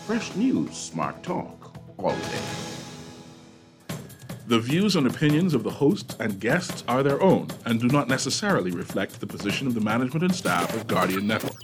Fresh news, smart talk, all day. The views and opinions of the hosts and guests are their own and do not necessarily reflect the position of the management and staff of Guardian Network.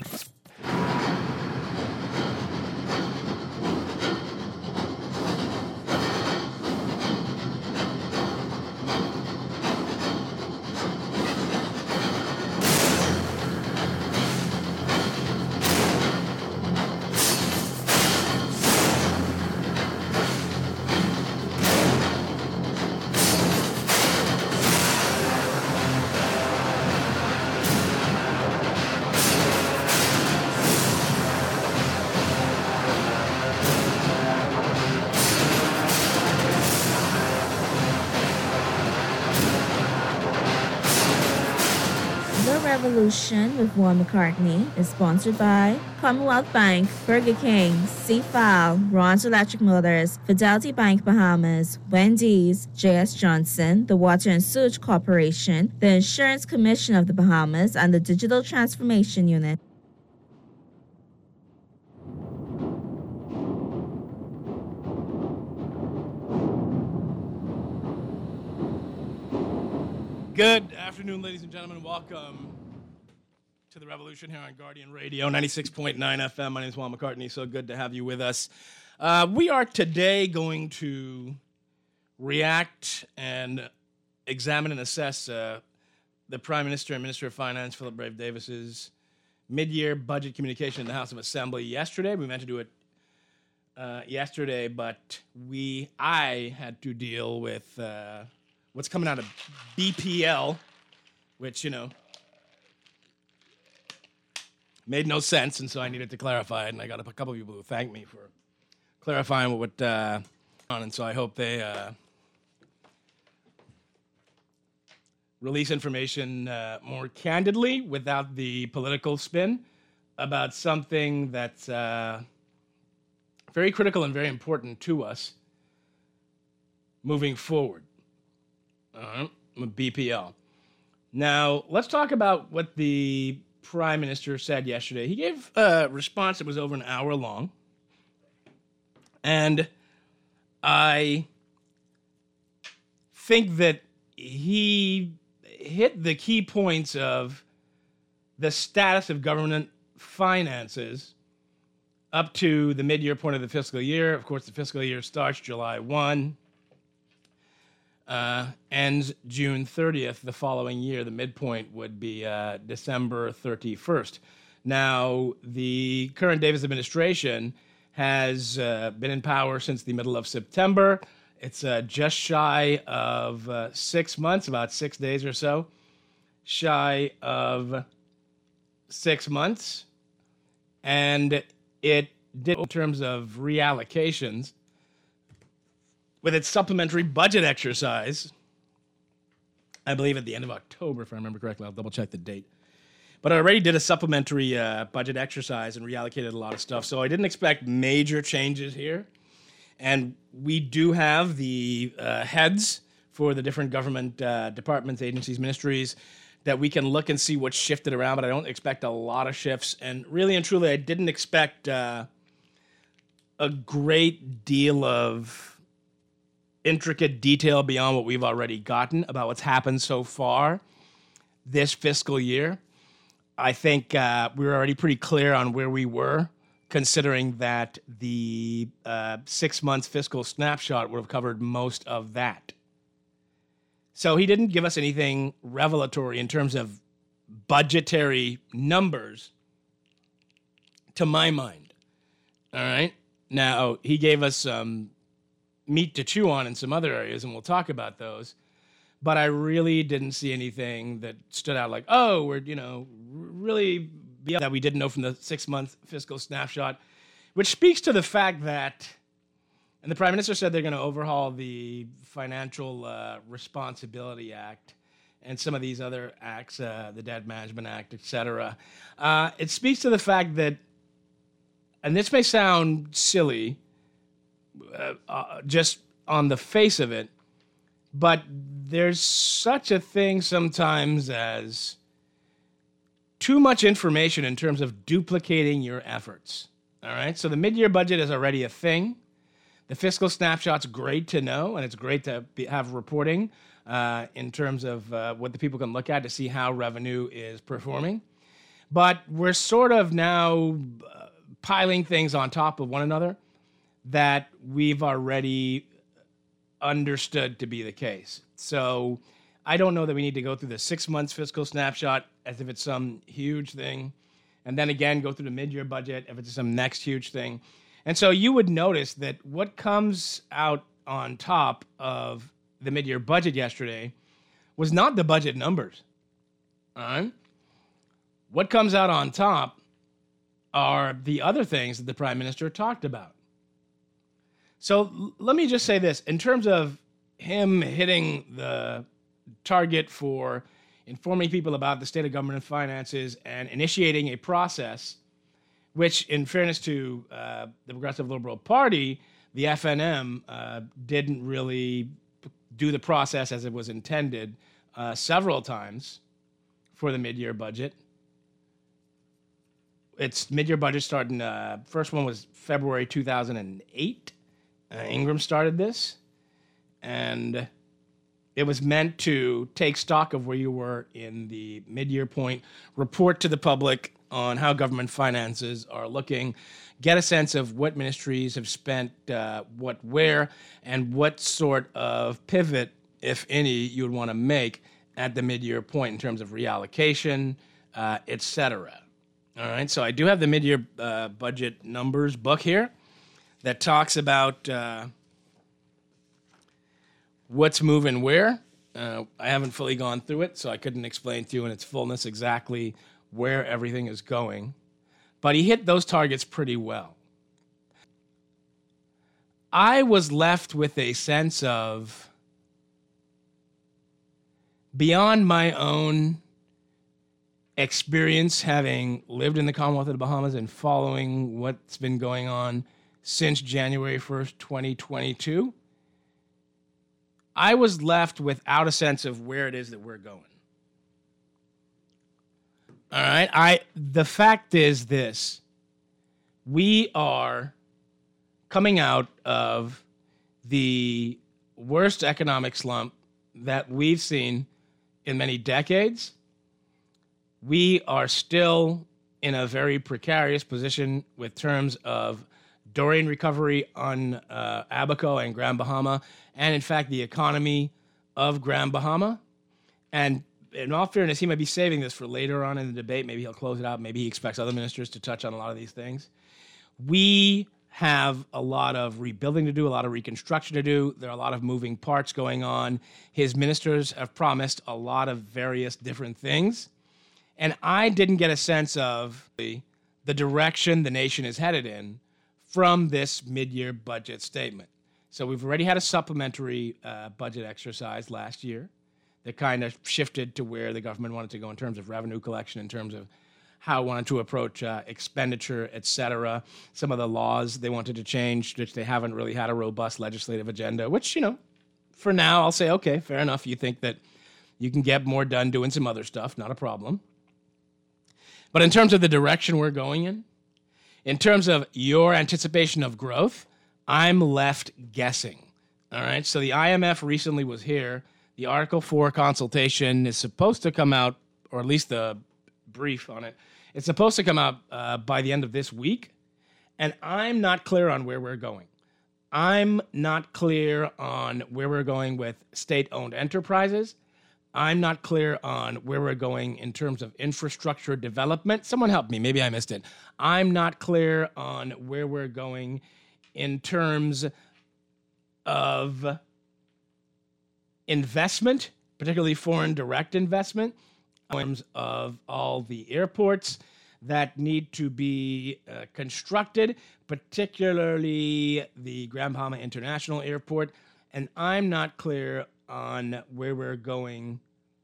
Revolution with Warren McCartney is sponsored by Commonwealth Bank, Burger King, CFAL, Ron's Electric Motors, Fidelity Bank Bahamas, Wendy's, J.S. Johnson, the Water and Sewage Corporation, the Insurance Commission of the Bahamas, and the Digital Transformation Unit. Good afternoon, ladies and gentlemen. Welcome to the Revolution here on Guardian Radio, 96.9 FM. My name is Juan McCartney. So good to have you with us. We are today going to react and examine and assess the Prime Minister and Minister of Finance, Philip Brave Davis's mid-year budget communication in the House of Assembly yesterday. We meant to do it yesterday, but I had to deal with what's coming out of BPL, which, made no sense, and so I needed to clarify it, and I got a couple of people who thanked me for clarifying what on, and so I hope they release information more candidly without the political spin about something that's very critical and very important to us moving forward. BPL. Now, let's talk about what the Prime Minister said yesterday. He gave a response that was over an hour long, and I think that he hit the key points of the status of government finances up to the mid-year point of the fiscal year. Of course, the fiscal year starts July 1. Ends June 30th the following year. The midpoint would be December 31st. Now, the current Davis administration has been in power since the middle of September. It's just shy of 6 months, about 6 days or so, shy of 6 months. And it did, in terms of reallocations, with its supplementary budget exercise, I believe at the end of October, if I remember correctly. I'll double check the date. But I already did a supplementary budget exercise and reallocated a lot of stuff. So I didn't expect major changes here. And we do have the heads for the different government departments, agencies, ministries, that we can look and see what's shifted around. But I don't expect a lot of shifts. And really and truly, I didn't expect a great deal of intricate detail beyond what we've already gotten about what's happened so far this fiscal year. I think we were already pretty clear on where we were, considering that the 6 months fiscal snapshot would have covered most of that. So he didn't give us anything revelatory in terms of budgetary numbers, to my mind. All right? Now, he gave us some meat to chew on in some other areas, and we'll talk about those. But I really didn't see anything that stood out like, oh, we're, really that we didn't know from the 6 month fiscal snapshot, which speaks to the fact that, and the Prime Minister said they're going to overhaul the Financial Responsibility Act and some of these other acts, the Debt Management Act, etc. It speaks to the fact that, and this may sound silly, just on the face of it, but there's such a thing sometimes as too much information in terms of duplicating your efforts. All right, so the mid-year budget is already a thing. The fiscal snapshot's great to know, and it's great to have reporting in terms of what the people can look at to see how revenue is performing. But we're sort of now piling things on top of one another that we've already understood to be the case. So I don't know that we need to go through the 6 months fiscal snapshot as if it's some huge thing, and then again go through the mid-year budget if it's some next huge thing. And so you would notice that what comes out on top of the mid-year budget yesterday was not the budget numbers. All right? What comes out on top are the other things that the Prime Minister talked about. So let me just say this. In terms of him hitting the target for informing people about the state of government and finances and initiating a process, which, in fairness to the Progressive Liberal Party, the FNM didn't really do the process as it was intended several times for the mid-year budget. Its mid-year budget started first one was February 2008. Ingram started this, and it was meant to take stock of where you were in the mid-year point, report to the public on how government finances are looking, get a sense of what ministries have spent what where, and what sort of pivot, if any, you would want to make at the mid-year point in terms of reallocation, et cetera. All right, so I do have the mid-year budget numbers book here that talks about what's moving where. I haven't fully gone through it, so I couldn't explain to you in its fullness exactly where everything is going. But he hit those targets pretty well. I was left with a sense of, beyond my own experience having lived in the Commonwealth of the Bahamas and following what's been going on since January 1st, 2022, I was left without a sense of where it is that we're going. All right. The fact is this. We are coming out of the worst economic slump that we've seen in many decades. We are still in a very precarious position with terms of Dorian recovery on Abaco and Grand Bahama, and in fact, the economy of Grand Bahama. And in all fairness, he might be saving this for later on in the debate. Maybe he'll close it out. Maybe he expects other ministers to touch on a lot of these things. We have a lot of rebuilding to do, a lot of reconstruction to do. There are a lot of moving parts going on. His ministers have promised a lot of various different things. And I didn't get a sense of the direction the nation is headed in from this mid-year budget statement. So we've already had a supplementary budget exercise last year that kind of shifted to where the government wanted to go in terms of revenue collection, in terms of how it wanted to approach expenditure, et cetera. Some of the laws they wanted to change, which they haven't really had a robust legislative agenda, which, for now, I'll say, okay, fair enough. You think that you can get more done doing some other stuff, not a problem. But in terms of the direction we're going in terms of your anticipation of growth, I'm left guessing. All right, so the IMF recently was here. The Article 4 consultation is supposed to come out, or at least the brief on it, it's supposed to come out by the end of this week, and I'm not clear on where we're going. I'm not clear on where we're going with state-owned enterprises. I'm not clear on where we're going in terms of infrastructure development. Someone help me. Maybe I missed it. I'm not clear on where we're going in terms of investment, particularly foreign direct investment, in terms of all the airports that need to be constructed, particularly the Grand Bahama International Airport. And I'm not clear on where we're going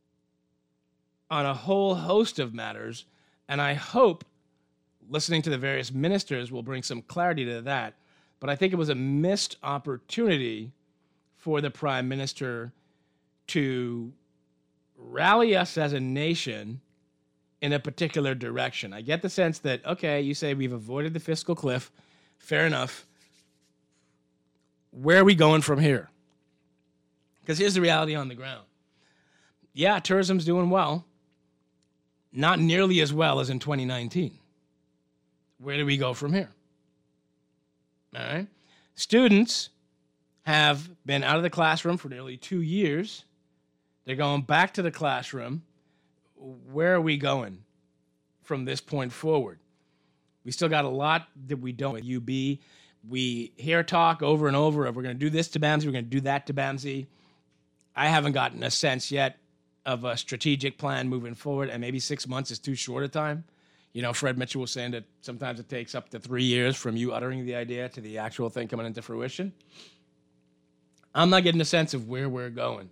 on a whole host of matters. And I hope listening to the various ministers will bring some clarity to that. But I think it was a missed opportunity for the Prime Minister to rally us as a nation in a particular direction. I get the sense that, okay, you say we've avoided the fiscal cliff. Fair enough. Where are we going from here? Because here's the reality on the ground. Yeah, tourism's doing well. Not nearly as well as in 2019. Where do we go from here? All right. Students have been out of the classroom for nearly 2 years. They're going back to the classroom. Where are we going from this point forward? We still got a lot that we don't with UB. We hear talk over and over of we're going to do this to BAMSI, we're going to do that to BAMSI. I haven't gotten a sense yet of a strategic plan moving forward, and maybe 6 months is too short a time. You know, Fred Mitchell was saying that sometimes it takes up to 3 years from you uttering the idea to the actual thing coming into fruition. I'm not getting a sense of where we're going.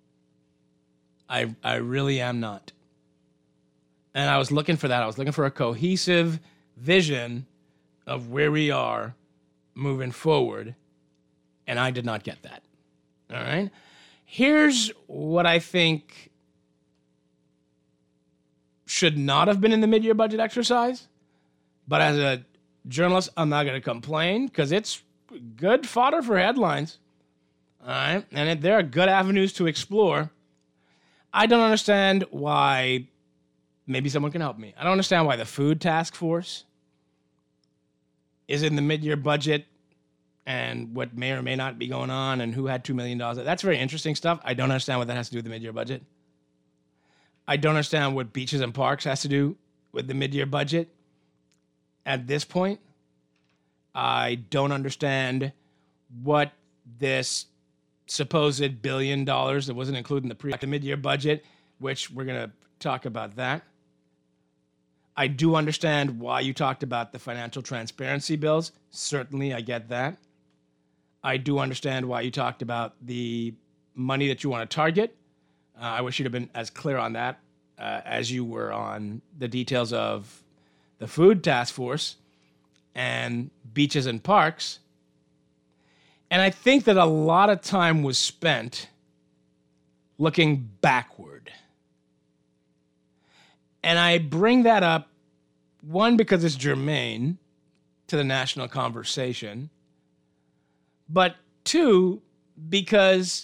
I really am not. And I was looking for that. I was looking for a cohesive vision of where we are moving forward, and I did not get that. All right? Here's what I think should not have been in the mid-year budget exercise, but as a journalist, I'm not going to complain because it's good fodder for headlines. All right? And there are good avenues to explore. I don't understand why, maybe someone can help me. I don't understand why the food task force is in the mid-year budget and what may or may not be going on and who had $2 million. That's very interesting stuff. I don't understand what that has to do with the mid-year budget. I don't understand what beaches and parks has to do with the mid-year budget at this point. I don't understand what this supposed $1 billion that wasn't included in the mid-year budget, which we're going to talk about that. I do understand why you talked about the financial transparency bills. Certainly, I get that. I do understand why you talked about the money that you want to target. I wish you'd have been as clear on that as you were on the details of the food task force and beaches and parks. And I think that a lot of time was spent looking backward. And I bring that up, one, because it's germane to the national conversation, but two, because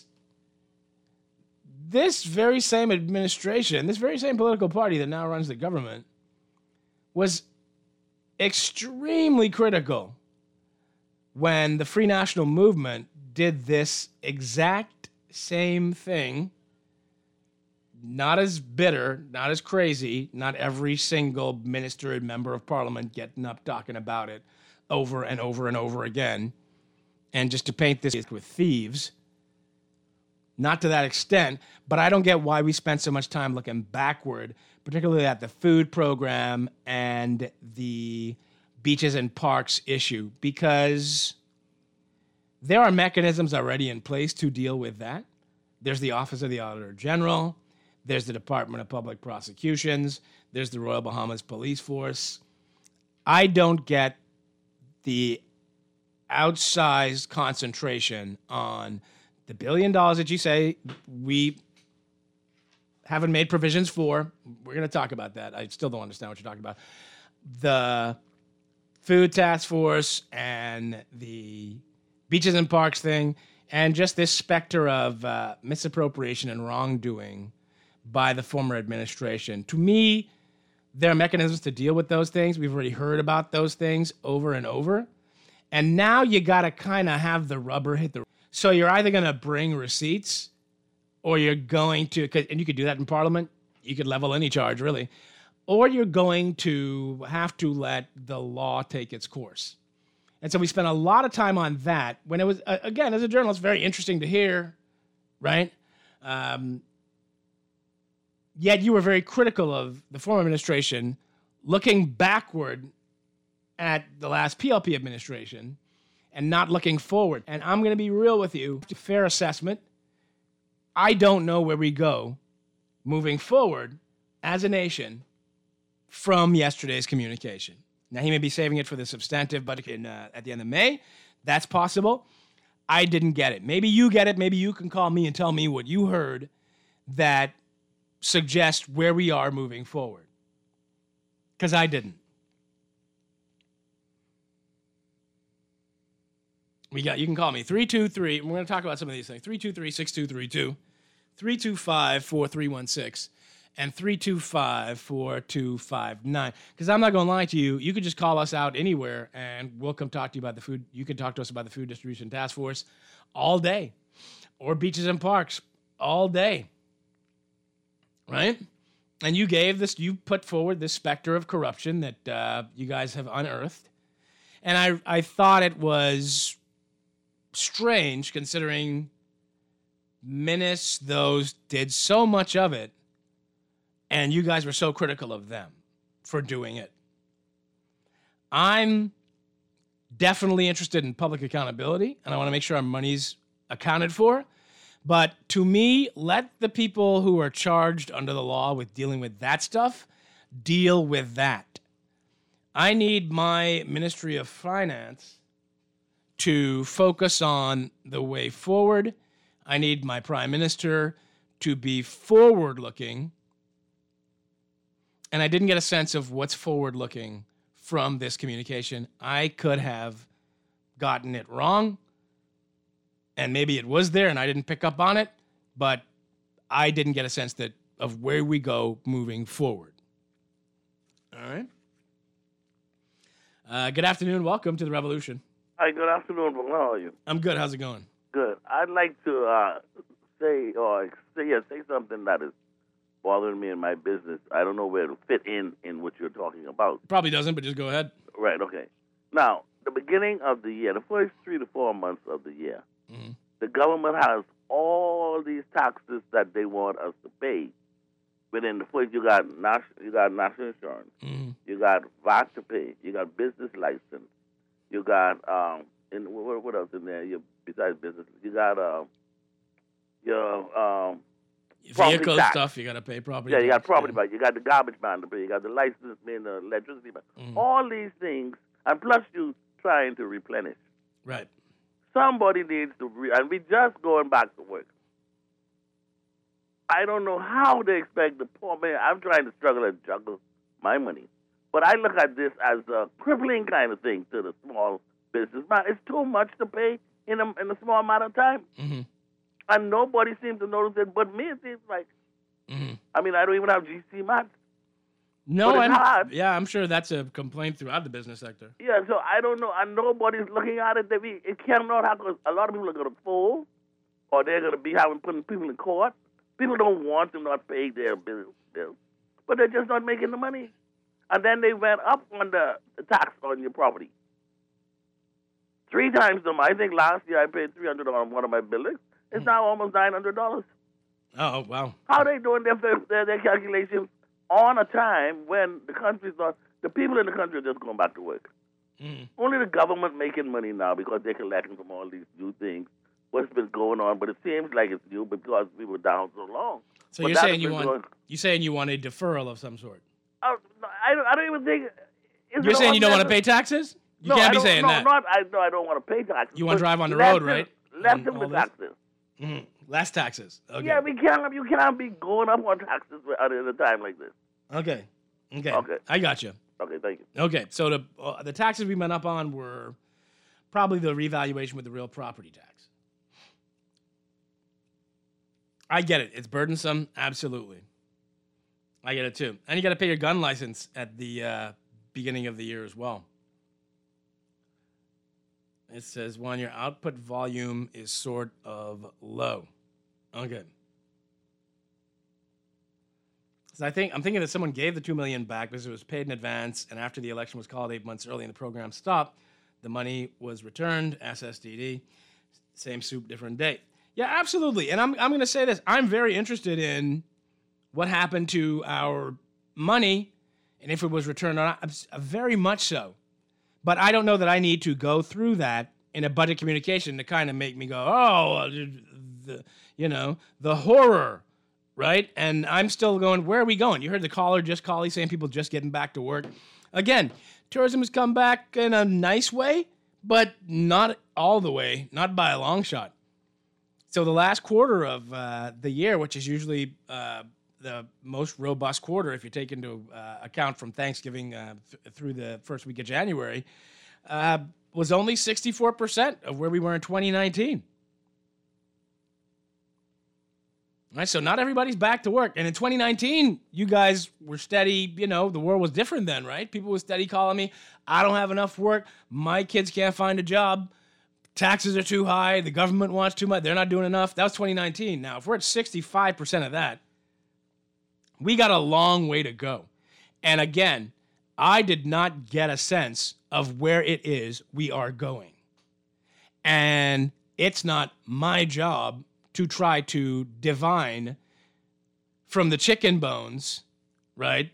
this very same administration, this very same political party that now runs the government, was extremely critical when the Free National Movement did this exact same thing. Not as bitter, not as crazy, not every single minister and member of parliament getting up talking about it over and over and over again. And just to paint this with thieves, not to that extent, but I don't get why we spent so much time looking backward, particularly at the food program and the beaches and parks issue, because there are mechanisms already in place to deal with that. There's the Office of the Auditor General. There's the Department of Public Prosecutions. There's the Royal Bahamas Police Force. I don't get the outsized concentration on the $1 billion that you say we haven't made provisions for. We're going to talk about that. I still don't understand what you're talking about. The food task force and the beaches and parks thing, and just this specter of misappropriation and wrongdoing by the former administration. To me, there are mechanisms to deal with those things. We've already heard about those things over and over. And now you got to kind of have the rubber hit the... So you're either going to bring receipts or you're going to... And you could do that in Parliament. You could level any charge, really. Or you're going to have to let the law take its course. And so we spent a lot of time on that when it was, again, as a journalist, very interesting to hear, right? Yet you were very critical of the former administration looking backward at the last PLP administration and not looking forward. And I'm going to be real with you. Fair assessment. I don't know where we go moving forward as a nation from yesterday's communication. Now, he may be saving it for the substantive, but at the end of May, that's possible. I didn't get it. Maybe you get it. Maybe you can call me and tell me what you heard that suggests where we are moving forward. Because I didn't. You can call me 323. We're going to talk about some of these things. 323-6232, 325-4316, and 325-4259. Because I'm not going to lie to you. You could just call us out anywhere, and we'll come talk to you about the food. You can talk to us about the Food Distribution Task Force all day, or beaches and parks all day, right? And you put forward this specter of corruption that you guys have unearthed. And I thought it was strange, considering Minnis, those did so much of it, and you guys were so critical of them for doing it. I'm definitely interested in public accountability, and I want to make sure our money's accounted for. But to me, let the people who are charged under the law with dealing with that stuff deal with that. I need my Ministry of Finance to focus on the way forward. I need my Prime Minister to be forward-looking. And I didn't get a sense of what's forward-looking from this communication. I could have gotten it wrong, and maybe it was there and I didn't pick up on it, but I didn't get a sense of where we go moving forward. All right. Good afternoon. Welcome to The Revolution. Hi, good afternoon. How are you? I'm good. How's it going? Good. I'd like to say something that is bothering me in my business. I don't know where it'll fit in what you're talking about. Probably doesn't, but just go ahead. Right, okay. Now, the beginning of the year, the first 3 to 4 months of the year, the government has all these taxes that they want us to pay. Within the first, you got national insurance, you got VAT to pay, you got business license, you got what else in there? Besides business, you got your vehicle stuff. You got to pay property. Yeah, you got property tax. You got the garbage man to pay. You got the license man, the electricity man. All these things, and plus you trying to replenish. Right. Somebody needs to, and we just going back to work. I don't know how they expect the poor man. I'm trying to struggle and juggle my money. But I look at this as a crippling kind of thing to the small business man. It's too much to pay in a small amount of time. And nobody seems to notice it but me, it seems like. I mean, I don't even have GC Max. No, I'm sure that's a complaint throughout the business sector. Yeah, so I don't know. And nobody's looking at it. It cannot happen. A lot of people are going to fold, or they're going to be putting people in court. People don't want to not pay their bills, but they're just not making the money. And then they went up on the tax on your property. 3 times the money. I think last year I paid $300 on one of my buildings. It's now almost $900. Oh, wow. How are they doing their calculations on a time when the country's not, the people in the country are just going back to work? Only the government making money now because they're collecting from all these new things. What's been going on, but it seems like it's new because we were down so long. So you're saying you want a deferral of some sort? I don't even think. You're saying you don't want to pay taxes? You can't be saying that. I don't want to pay taxes. You want to drive on the road, right? Less of the taxes. Less taxes. Okay. Yeah, you can't be going up on taxes at a time like this. Okay. I got you. Okay, thank you. Okay, so the taxes we went up on were probably the revaluation with the real property tax. I get it. It's burdensome. Absolutely. I get it too. And you got to pay your gun license at the beginning of the year as well. It says, when your output volume is sort of low. Okay. So I'm thinking that someone gave the $2 million back because it was paid in advance, and after the election was called 8 months early and the program stopped, the money was returned, SSDD, same soup, different date. Yeah, absolutely. And I'm going to say this. I'm very interested in what happened to our money and if it was returned or not. Very much so. But I don't know that I need to go through that in a budget communication to kind of make me go, the horror, right? And I'm still going, where are we going? You heard the caller just call. He's saying people just getting back to work. Again, tourism has come back in a nice way, but not all the way, not by a long shot. So the last quarter of the year, which is usually the most robust quarter, if you take into account from Thanksgiving through the first week of January, was only 64% of where we were in 2019. All right, so not everybody's back to work. And in 2019, you guys were steady. You know, the world was different then, right? People were steady calling me, I don't have enough work. My kids can't find a job. Taxes are too high. The government wants too much. They're not doing enough. That was 2019. Now, if we're at 65% of that, we got a long way to go. And again, I did not get a sense of where it is we are going. And it's not my job to try to divine from the chicken bones, right,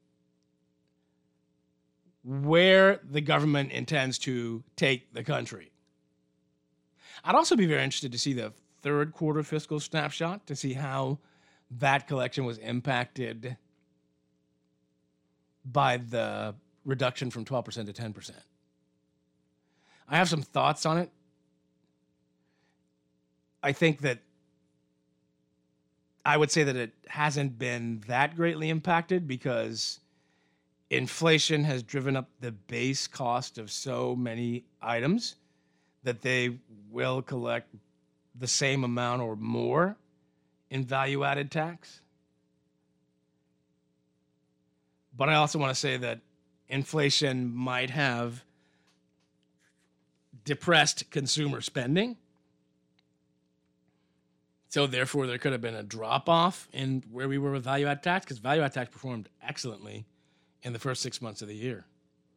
where the government intends to take the country. I'd also be very interested to see the third quarter fiscal snapshot to see how that collection was impacted by the reduction from 12% to 10%. I have some thoughts on it. I think that I would say that it hasn't been that greatly impacted because inflation has driven up the base cost of so many items that they will collect the same amount or more in value-added tax. But I also want to say that inflation might have depressed consumer spending. So therefore, there could have been a drop-off in where we were with value-added tax, because value-added tax performed excellently in the first 6 months of the year.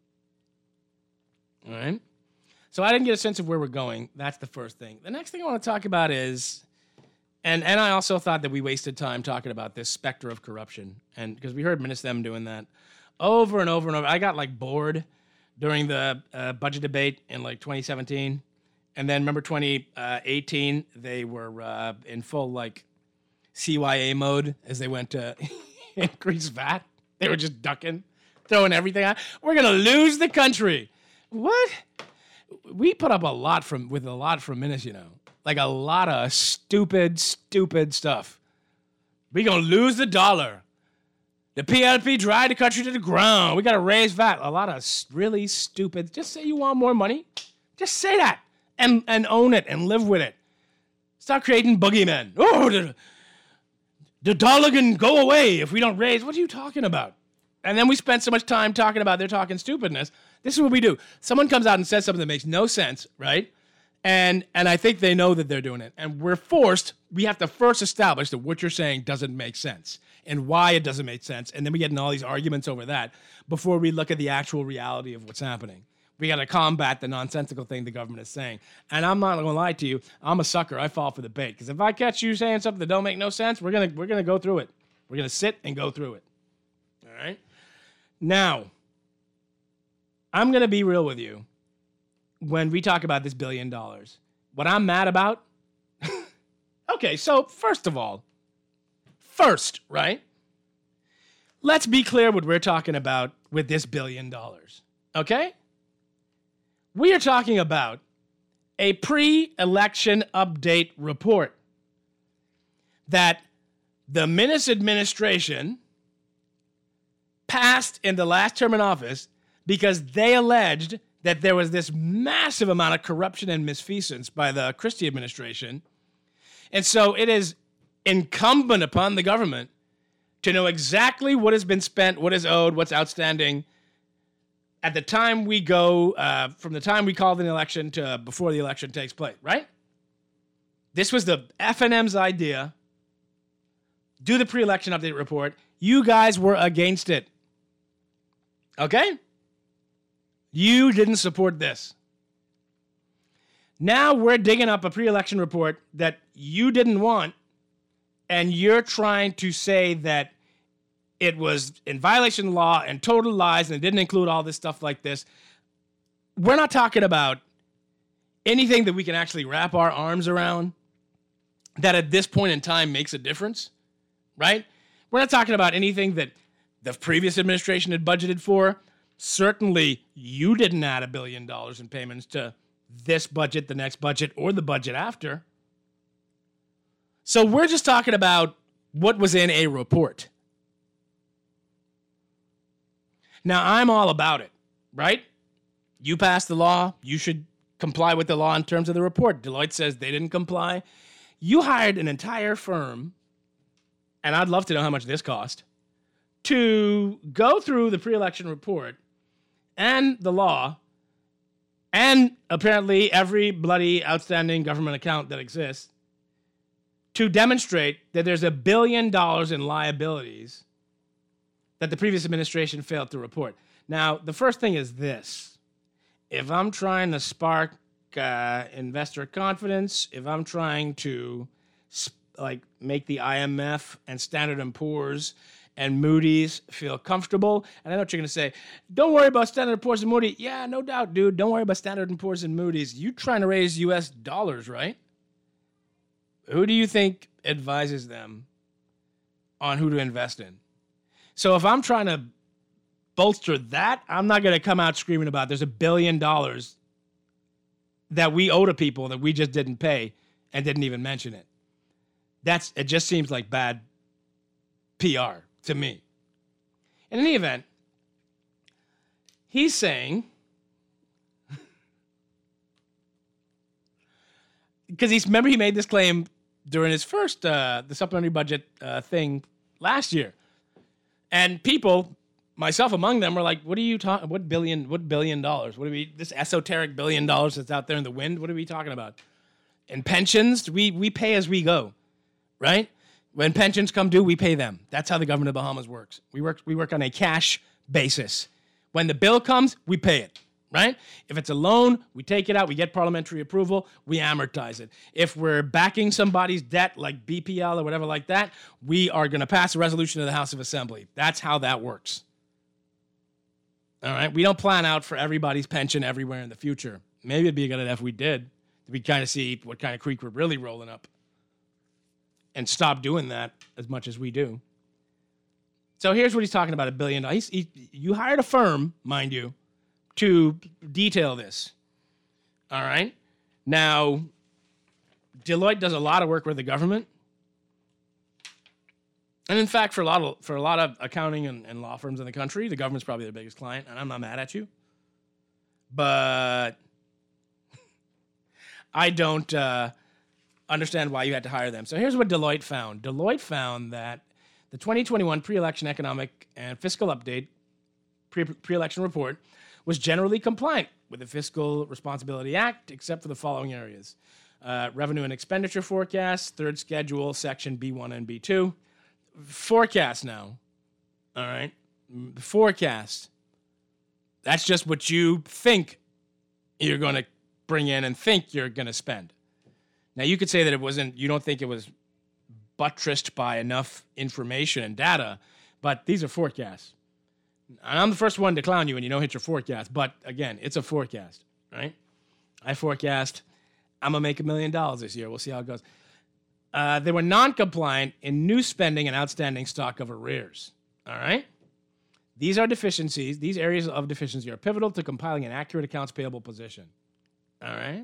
All right? So I didn't get a sense of where we're going. That's the first thing. The next thing I want to talk about is, and I also thought that we wasted time talking about this specter of corruption, and because we heard Ministem doing that over and over and over. I got like bored during the budget debate in like 2017. And then remember 2018, they were in full like CYA mode as they went to increase VAT. They were just ducking, throwing everything out. We're going to lose the country. What? We put up a lot from Minutes, you know. Like a lot of stupid stuff. We're going to lose the dollar. The PLP drive the country to the ground. We got to raise VAT. A lot of really stupid. Just say you want more money. Just say that. And own it and live with it. Stop creating boogeymen. Oh, the dollar can go away if we don't raise. What are you talking about? And then we spend so much time talking about they're talking stupidness. This is what we do. Someone comes out and says something that makes no sense, right? And I think they know that they're doing it. And we have to first establish that what you're saying doesn't make sense and why it doesn't make sense. And then we get in all these arguments over that before we look at the actual reality of what's happening. We got to combat the nonsensical thing the government is saying. And I'm not going to lie to you. I'm a sucker. I fall for the bait. Because if I catch you saying something that don't make no sense, we're gonna go through it. We're going to sit and go through it. All right? Now, I'm going to be real with you when we talk about this $1 billion. What I'm mad about? Okay, so first, right? Let's be clear what we're talking about with this $1 billion. Okay? We are talking about a pre-election update report that the Minnis administration passed in the last term in office because they alleged that there was this massive amount of corruption and misfeasance by the Christie administration. And so it is incumbent upon the government to know exactly what has been spent, what is owed, what's outstanding, at the time we go, from the time we call an election to before the election takes place, right? This was the FNM's idea. Do the pre-election update report. You guys were against it. Okay? You didn't support this. Now we're digging up a pre-election report that you didn't want, and you're trying to say that it was in violation of law and total lies, and it didn't include all this stuff like this. We're not talking about anything that we can actually wrap our arms around that at this point in time makes a difference, right? We're not talking about anything that the previous administration had budgeted for. Certainly, you didn't add $1 billion in payments to this budget, the next budget, or the budget after. So we're just talking about what was in a report. Now, I'm all about it, right? You passed the law. You should comply with the law in terms of the report. Deloitte says they didn't comply. You hired an entire firm, and I'd love to know how much this cost, to go through the pre-election report and the law and apparently every bloody outstanding government account that exists to demonstrate that there's $1 billion in liabilities that the previous administration failed to report. Now, the first thing is this. If I'm trying to spark investor confidence, if I'm trying to make the IMF and Standard & Poor's and Moody's feel comfortable, and I know what you're going to say, don't worry about Standard & Poor's and Moody's. Yeah, no doubt, dude. Don't worry about Standard & Poor's and Moody's. You trying to raise U.S. dollars, right? Who do you think advises them on who to invest in? So if I'm trying to bolster that, I'm not going to come out screaming about there's $1 billion that we owe to people that we just didn't pay and didn't even mention it. It just seems like bad PR to me. In any event, he's saying, because remember he made this claim during his first the supplementary budget thing last year, and people, myself among them, were like, "What are you talking? What billion dollars? What are we? This esoteric $1 billion that's out there in the wind? What are we talking about? And pensions? We pay as we go, right? When pensions come due, we pay them. That's how the government of Bahamas works. We work on a cash basis. When the bill comes, we pay it, right? If it's a loan, we take it out, we get parliamentary approval, we amortize it. If we're backing somebody's debt like BPL or whatever like that, we are going to pass a resolution to the House of Assembly. That's how that works. All right? We don't plan out for everybody's pension everywhere in the future. Maybe it'd be a good idea if we did. We kind of see what kind of creek we're really rolling up and stop doing that as much as we do. So here's what he's talking about, $1 billion. You hired a firm, mind you, to detail this. All right? Now, Deloitte does a lot of work with the government. And in fact, for a lot of accounting and law firms in the country, the government's probably their biggest client, and I'm not mad at you. But I don't understand why you had to hire them. So here's what Deloitte found. Deloitte found that the 2021 pre-election economic and fiscal update pre-election report was generally compliant with the Fiscal Responsibility Act, except for the following areas. Revenue and expenditure forecasts, third schedule, section B1 and B2. Forecast now, all right? Forecast. That's just what you think you're going to bring in and think you're going to spend. Now, you could say that you don't think it was buttressed by enough information and data, but these are forecasts. And I'm the first one to clown you when you don't hit your forecast, but again, it's a forecast, right? I forecast I'm going to make $1 million this year. We'll see how it goes. They were non-compliant in new spending and outstanding stock of arrears, all right? These areas of deficiency are pivotal to compiling an accurate accounts payable position, all right?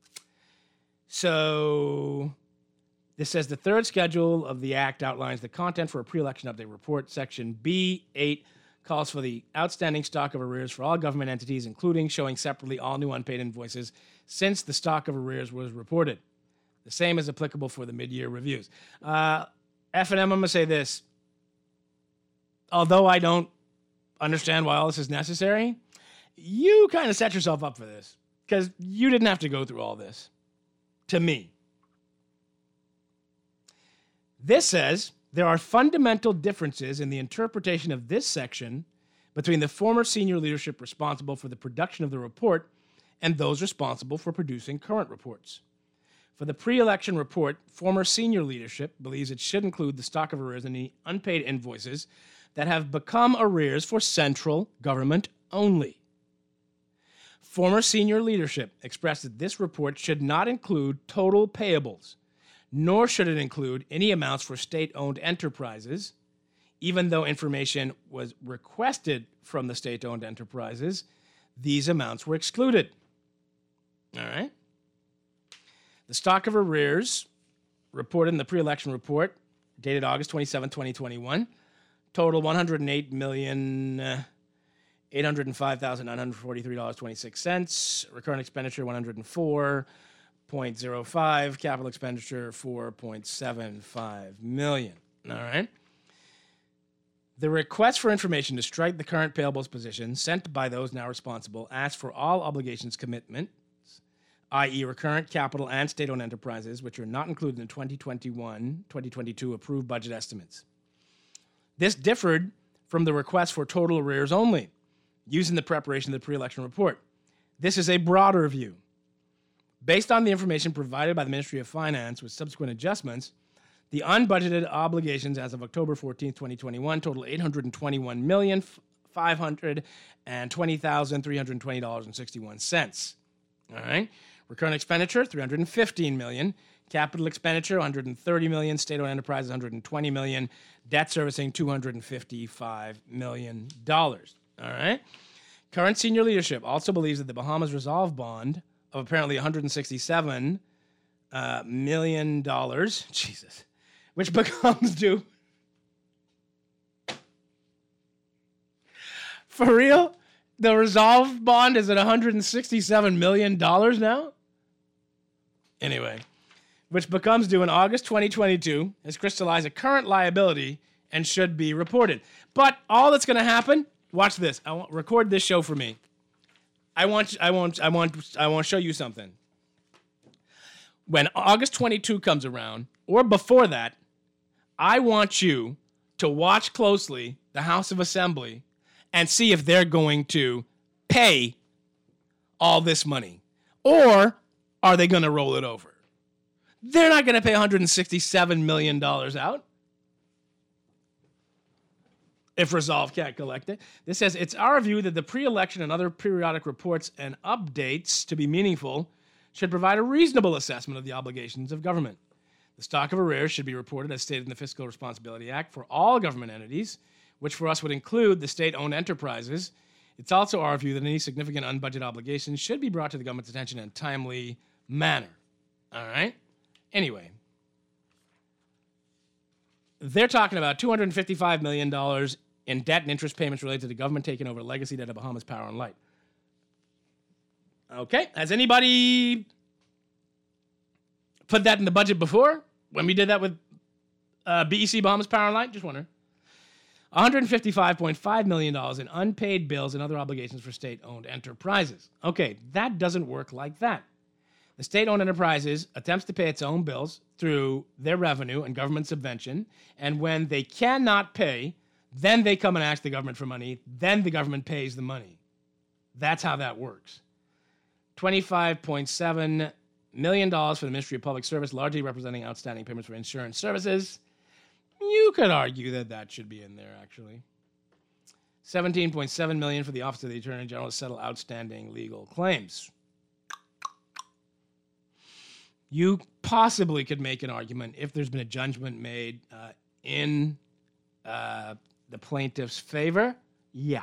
So this says the third schedule of the Act outlines the content for a pre-election update report. Section B8 calls for the outstanding stock of arrears for all government entities, including showing separately all new unpaid invoices since the stock of arrears was reported. The same is applicable for the mid-year reviews. F&M, I'm going to say this. Although I don't understand why all this is necessary, you kind of set yourself up for this because you didn't have to go through all this. To me. This says there are fundamental differences in the interpretation of this section between the former senior leadership responsible for the production of the report and those responsible for producing current reports. For the pre-election report, former senior leadership believes it should include the stock of arrears and the unpaid invoices that have become arrears for central government only. Former senior leadership expressed that this report should not include total payables, nor should it include any amounts for state-owned enterprises. Even though information was requested from the state-owned enterprises, these amounts were excluded. All right? The stock of arrears reported in the pre-election report dated August 27, 2021. Total $108,805,943.26. Recurrent expenditure $104.05. Capital expenditure $4.75 million. All right. The request for information to strike the current payables position sent by those now responsible asks for all obligations commitments, i.e. recurrent capital and state-owned enterprises, which are not included in 2021-2022 approved budget estimates. This differed from the request for total arrears only, using the preparation of the pre-election report. This is a broader view. Based on the information provided by the Ministry of Finance with subsequent adjustments, the unbudgeted obligations as of October 14, 2021 total $821,520,320.61. All right. Recurrent expenditure, $315 million. Capital expenditure, $130 million. State-owned enterprises, $120 million. Debt servicing, $255 million. All right. Current senior leadership also believes that the Bahamas Resolve bond of apparently $167 million, Jesus, which becomes due. For real? The Resolve bond is at $167 million now? Anyway, which becomes due in August 2022, has crystallized a current liability and should be reported. But all that's going to happen, watch this. Record this show for me. I want to show you something. When August 22 comes around, or before that, I want you to watch closely the House of Assembly and see if they're going to pay all this money. Or are they going to roll it over? They're not going to pay $167 million out if Resolve can't collect it. This says, it's our view that the pre-election and other periodic reports and updates, to be meaningful, should provide a reasonable assessment of the obligations of government. The stock of arrears should be reported as stated in the Fiscal Responsibility Act for all government entities, which for us would include the state-owned enterprises. It's also our view that any significant unbudgeted obligations should be brought to the government's attention in a timely manner. All right? Anyway, they're talking about $255 million in debt and interest payments related to the government taking over legacy debt of Bahamas Power and Light. Okay, has anybody put that in the budget before? When we did that with BEC Bahamas Power and Light? Just wondering. $155.5 million in unpaid bills and other obligations for state-owned enterprises. Okay, that doesn't work like that. The state-owned enterprises attempts to pay its own bills through their revenue and government subvention, and when they cannot pay, then they come and ask the government for money, then the government pays the money. That's how that works. $25.7 million for the Ministry of Public Service, largely representing outstanding payments for insurance services. You could argue that that should be in there, actually. $17.7 million for the Office of the Attorney General to settle outstanding legal claims. You possibly could make an argument if there's been a judgment made in the plaintiff's favor. Yeah.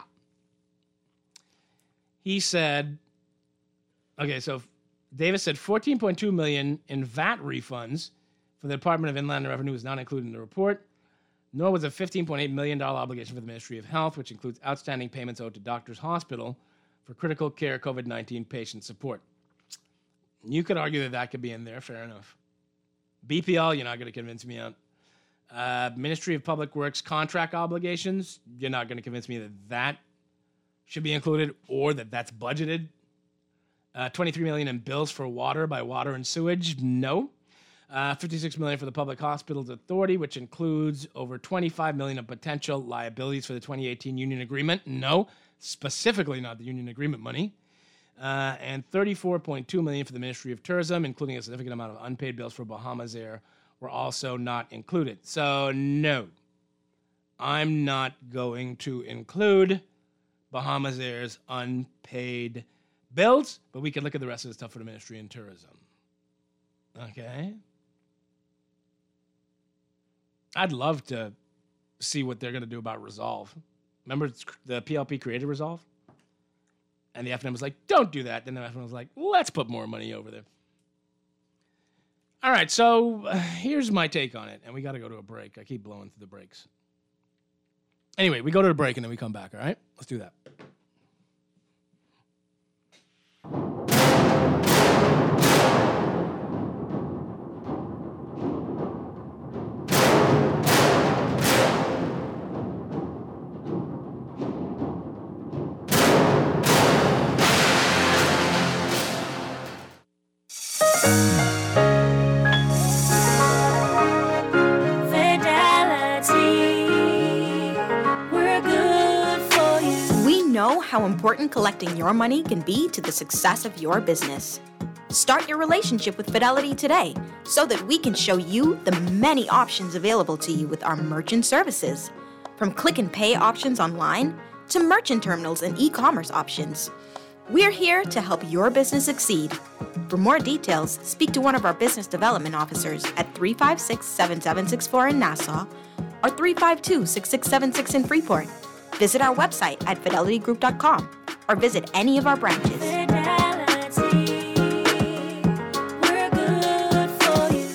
He said, okay, so Davis said $14.2 million in VAT refunds for the Department of Inland Revenue is not included in the report, nor was a $15.8 million obligation for the Ministry of Health, which includes outstanding payments owed to Doctors Hospital for critical care COVID-19 patient support. You could argue that that could be in there, fair enough. BPL, you're not going to convince me on. Ministry of Public Works contract obligations, you're not going to convince me that that should be included or that that's budgeted. $23 million in bills for water by Water and Sewage, no. $56 million for the Public Hospitals Authority, which includes over $25 million of potential liabilities for the 2018 union agreement, no. Specifically not the union agreement money. And $34.2 million for the Ministry of Tourism, including a significant amount of unpaid bills for Bahamas Air, were also not included. So, no, I'm not going to include Bahamas Air's unpaid bills, but we can look at the rest of the stuff for the Ministry of Tourism. Okay? I'd love to see what they're going to do about Resolve. Remember the PLP created Resolve? And the FNM was like, don't do that. Then the FNM was like, let's put more money over there. All right, so here's my take on it, and we got to go to a break. I keep blowing through the breaks. Anyway, we go to a break, and then we come back, all right? Let's do that. How important collecting your money can be to the success of your business. Start your relationship with Fidelity today so that we can show you the many options available to you with our merchant services. From click and pay options online to merchant terminals and e-commerce options. We're here to help your business succeed. For more details, speak to one of our business development officers at 356-7764 in Nassau or 352-6676 in Freeport. Visit our website at fidelitygroup.com or visit any of our branches. Fidelity, we're good for you.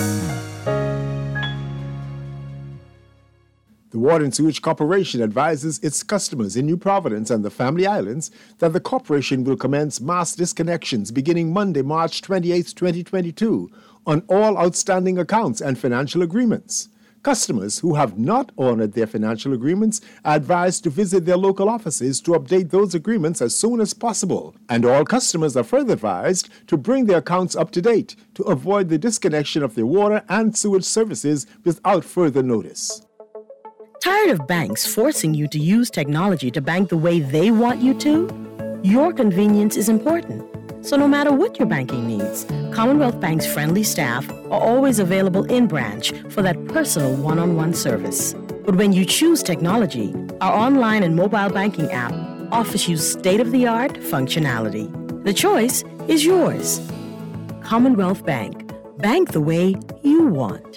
The Water and Sewage Corporation advises its customers in New Providence and the Family Islands that the corporation will commence mass disconnections beginning Monday, March 28, 2022, on all outstanding accounts and financial agreements. Customers who have not honored their financial agreements are advised to visit their local offices to update those agreements as soon as possible. And all customers are further advised to bring their accounts up to date to avoid the disconnection of their water and sewage services without further notice. Tired of banks forcing you to use technology to bank the way they want you to? Your convenience is important. So no matter what your banking needs, Commonwealth Bank's friendly staff are always available in branch for that personal one-on-one service. But when you choose technology, our online and mobile banking app offers you state-of-the-art functionality. The choice is yours. Commonwealth Bank. Bank the way you want.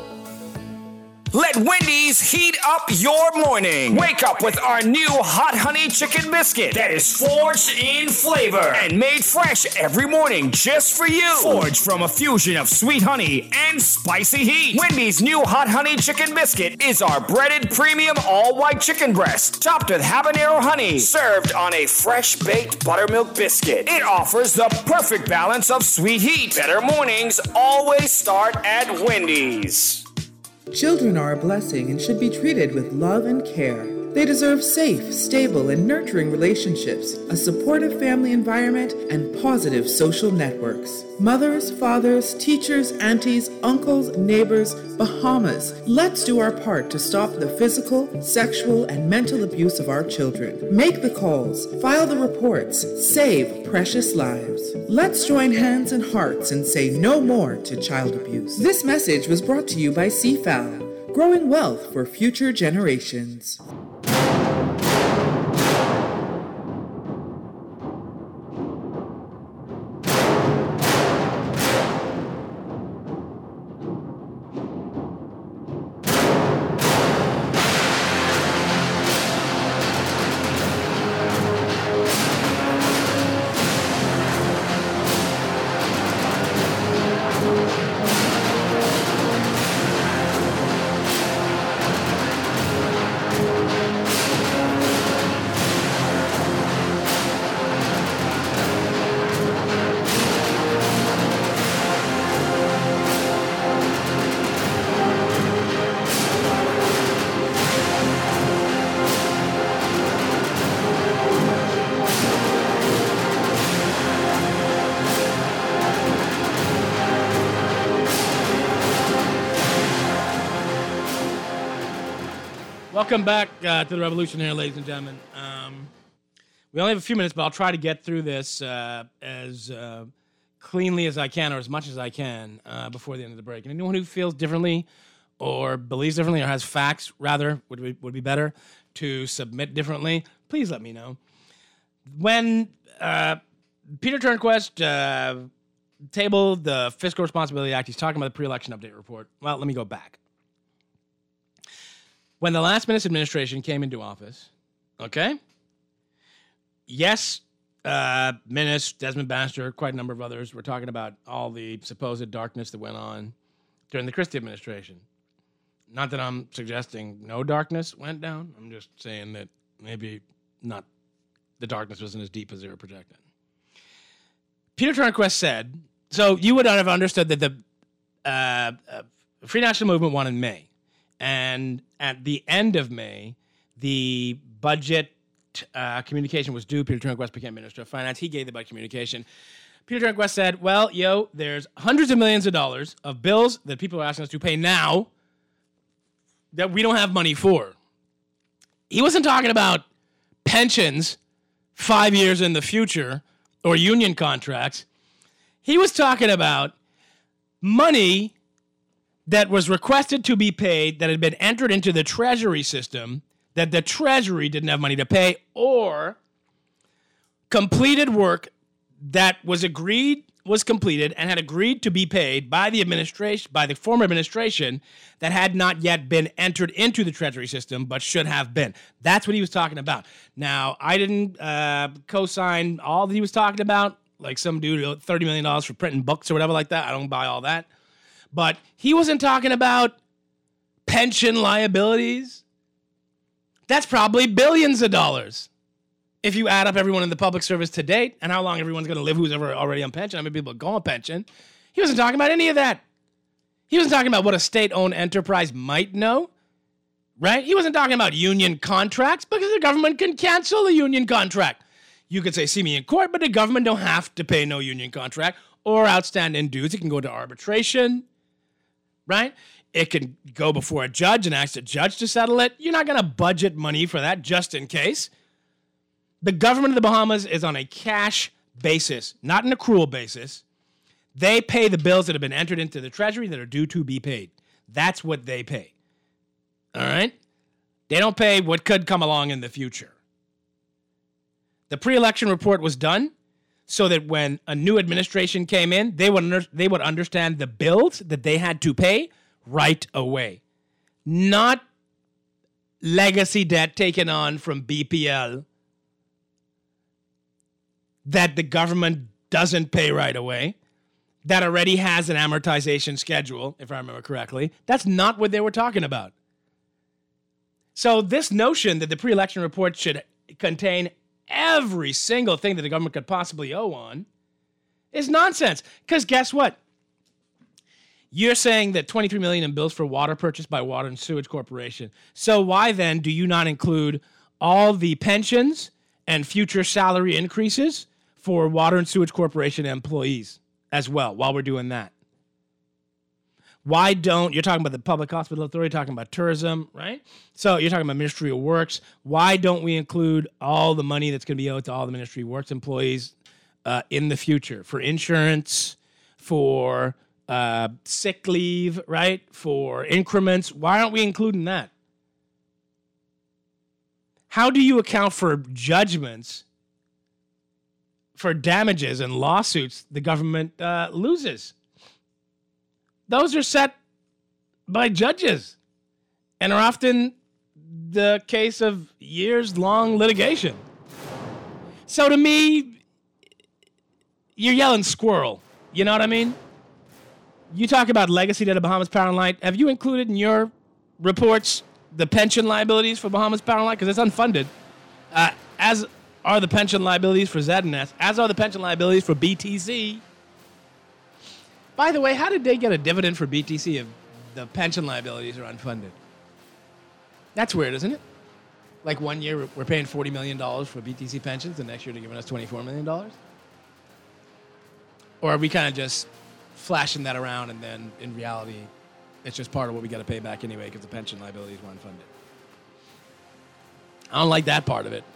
Let Wendy's heat up your morning. Wake up with our new Hot Honey Chicken Biscuit that is forged in flavor and made fresh every morning just for you. Forged from a fusion of sweet honey and spicy heat. Wendy's new Hot Honey Chicken Biscuit is our breaded premium all-white chicken breast topped with habanero honey, served on a fresh-baked buttermilk biscuit. It offers the perfect balance of sweet heat. Better mornings always start at Wendy's. Children are a blessing and should be treated with love and care. They deserve safe, stable, and nurturing relationships, a supportive family environment, and positive social networks. Mothers, fathers, teachers, aunties, uncles, neighbors, Bahamas, let's do our part to stop the physical, sexual, and mental abuse of our children. Make the calls, file the reports, save precious lives. Let's join hands and hearts and say no more to child abuse. This message was brought to you by CFAL, growing wealth for future generations. Welcome back to the revolution here, ladies and gentlemen. We only have a few minutes, but I'll try to get through this as cleanly as I can, or as much as I can, before the end of the break. And anyone who feels differently or believes differently or has facts, rather, would be better to submit differently, please let me know. When Peter Turnquist tabled the Fiscal Responsibility Act, he's talking about the pre-election update report. Well, let me go back. When the last Minutes administration came into office, okay? Yes, Minnis, Desmond Bannister, quite a number of others were talking about all the supposed darkness that went on during the Christie administration. Not that I'm suggesting no darkness went down. I'm just saying that maybe not, the darkness wasn't as deep as they were projecting. Peter Turnquest said, so you would have understood that the Free National Movement won in May. And at the end of May, the budget communication was due. Peter Turnquest became Minister of Finance. He gave the budget communication. Peter Turnquest said, well, there's hundreds of millions of dollars of bills that people are asking us to pay now that we don't have money for. He wasn't talking about pensions 5 years in the future or union contracts. He was talking about money that was requested to be paid that had been entered into the Treasury system that the Treasury didn't have money to pay, or completed work that was completed and had agreed to be paid by the administration, by the former administration, that had not yet been entered into the Treasury system but should have been. That's what he was talking about. Now, I didn't co-sign all that he was talking about, like some dude $30 million for printing books or whatever like that. I don't buy all that. But he wasn't talking about pension liabilities. That's probably billions of dollars if you add up everyone in the public service to date and how long everyone's going to live who's ever already on pension, how many people go on pension. He wasn't talking about any of that. He wasn't talking about what a state-owned enterprise might know, right? He wasn't talking about union contracts because the government can cancel a union contract. You could say, see me in court, but the government don't have to pay no union contract or outstanding dues. It can go to arbitration, right? It can go before a judge and ask the judge to settle it. You're not going to budget money for that just in case. The government of the Bahamas is on a cash basis, not an accrual basis. They pay the bills that have been entered into the Treasury that are due to be paid. That's what they pay. All right? They don't pay what could come along in the future. The pre-election report was done so that when a new administration came in, they would understand the bills that they had to pay right away. Not legacy debt taken on from BPL that the government doesn't pay right away, that already has an amortization schedule, if I remember correctly. That's not what they were talking about. So this notion that the pre-election report should contain every single thing that the government could possibly owe on is nonsense. Because guess what? You're saying that $23 million in bills for water purchased by Water and Sewage Corporation. So why then do you not include all the pensions and future salary increases for Water and Sewage Corporation employees as well while we're doing that? Why don't, you're talking about the Public Hospital Authority, talking about tourism, right? So you're talking about Ministry of Works. Why don't we include all the money that's going to be owed to all the Ministry of Works employees in the future for insurance, for sick leave, right? For increments. Why aren't we including that? How do you account for judgments, for damages and lawsuits the government loses? Those are set by judges and are often the case of years-long litigation. So to me, you're yelling squirrel. You know what I mean? You talk about legacy debt of Bahamas Power and Light. Have you included in your reports the pension liabilities for Bahamas Power and Light? Because it's unfunded, as are the pension liabilities for ZNS, as are the pension liabilities for BTC. By the way, how did they get a dividend for BTC if the pension liabilities are unfunded? That's weird, isn't it? Like 1 year we're paying $40 million for BTC pensions, the next year they're giving us $24 million? Or are we kind of just flashing that around and then in reality it's just part of what we got to pay back anyway because the pension liabilities were unfunded? I don't like that part of it.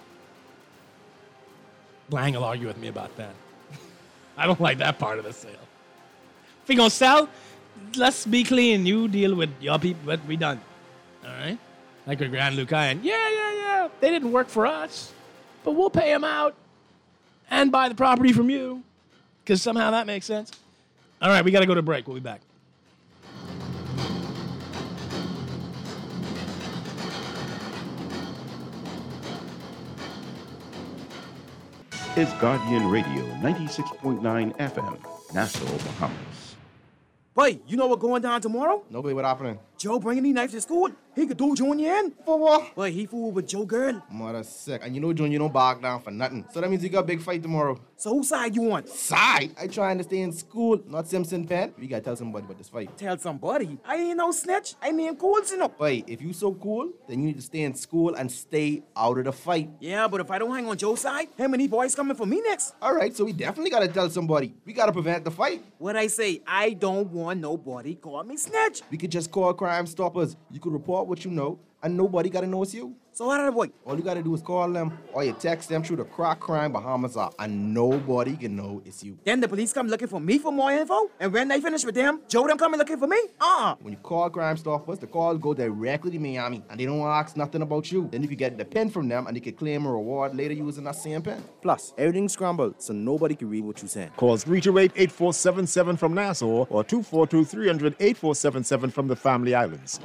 Lang will argue with me about that. I don't like that part of the sale. If we're going to sell, let's be clean. You deal with your people, but we done. All right? Like with Grand Lucayan. Yeah. They didn't work for us, but we'll pay them out and buy the property from you because somehow that makes sense. All right, we got to go to break. We'll be back. is Guardian Radio 96.9 FM, Nassau, Bahamas. Boy, you know what going down tomorrow? Nobody what happening? Joe bringing these knives to school. He could do Junior in. For what? Boy, he fooled with Joe girl. Mother sick. And you know Junior don't bark down for nothing. So that means you got a big fight tomorrow. So whose side you on? Side? I trying to stay in school, not Simpson Pen. We gotta tell somebody about this fight. Tell somebody? I ain't no snitch. I mean cool, you know. Boy, if you so cool, then you need to stay in school and stay out of the fight. Yeah, but if I don't hang on Joe's side, how many boys coming for me next? All right, so we definitely gotta tell somebody. We gotta prevent the fight. What I say? I don't want nobody call me snitch. We could just call Crime Stoppers. You could report what you know, and nobody gotta know it's you. So how did it work? All you gotta do is call them, or you text them through the Croc Crime Bahamas app, and nobody can know it's you. Then the police come looking for me for more info, and when they finish with them, Joe them coming looking for me? When you call Crime Stoppers, the calls go directly to Miami, and they don't ask nothing about you. Then you can get the pen from them, and you can claim a reward later using that same pen. Plus, everything's scrambled, so nobody can read what you're saying. Calls 328-8477 from Nassau or 242-300-8477 from the Family Islands.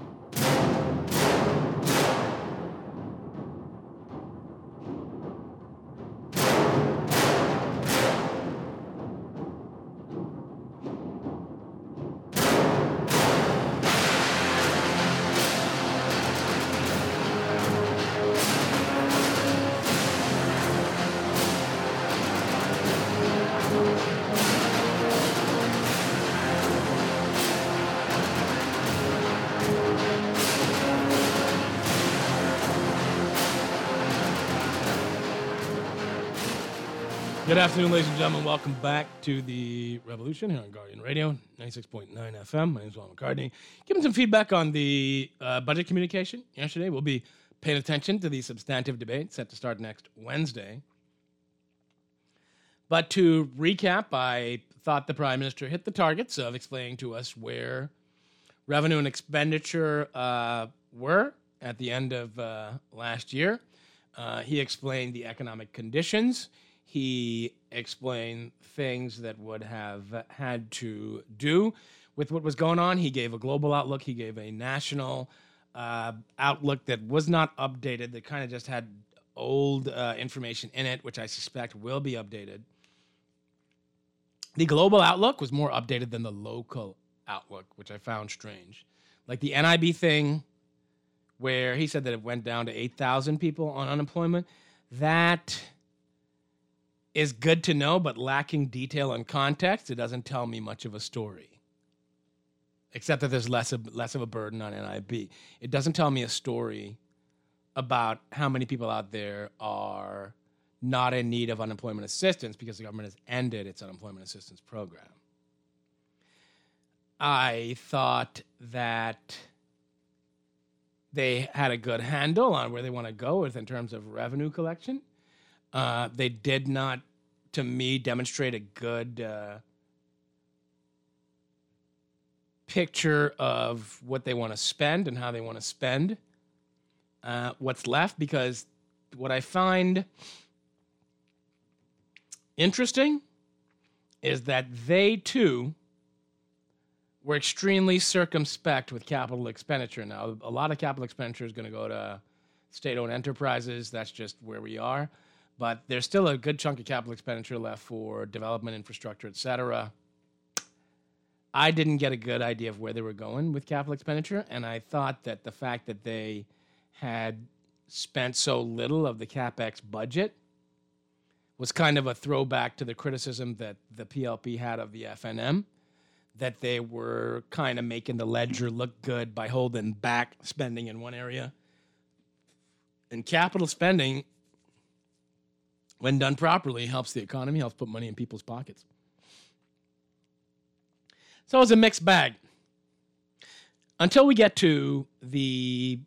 Good afternoon, ladies and gentlemen. Welcome back to the Revolution here on Guardian Radio, 96.9 FM. My name is Paul McCartney. Giving some feedback on the budget communication yesterday. We'll be paying attention to the substantive debate set to start next Wednesday. But to recap, I thought the Prime Minister hit the targets of explaining to us where revenue and expenditure were at the end of last year. He explained the economic conditions. He explained things that would have had to do with what was going on. He gave a global outlook. He gave a national outlook that was not updated, that kind of just had old information in it, which I suspect will be updated. The global outlook was more updated than the local outlook, which I found strange. Like the NIB thing, where he said that it went down to 8,000 people on unemployment, that is good to know, but lacking detail and context, it doesn't tell me much of a story. Except that there's less of a burden on NIB. It doesn't tell me a story about how many people out there are not in need of unemployment assistance because the government has ended its unemployment assistance program. I thought that they had a good handle on where they want to go with in terms of revenue collection. They did not, to me, demonstrate a good picture of what they want to spend and how they want to spend what's left, because what I find interesting is that they, too, were extremely circumspect with capital expenditure. Now, a lot of capital expenditure is going to go to state-owned enterprises. That's just where we are. But there's still a good chunk of capital expenditure left for development, infrastructure, et cetera. I didn't get a good idea of where they were going with capital expenditure, and I thought that the fact that they had spent so little of the CapEx budget was kind of a throwback to the criticism that the PLP had of the FNM, that they were kind of making the ledger look good by holding back spending in one area. And capital spending, when done properly, helps the economy, helps put money in people's pockets. So it's a mixed bag. Until we get to the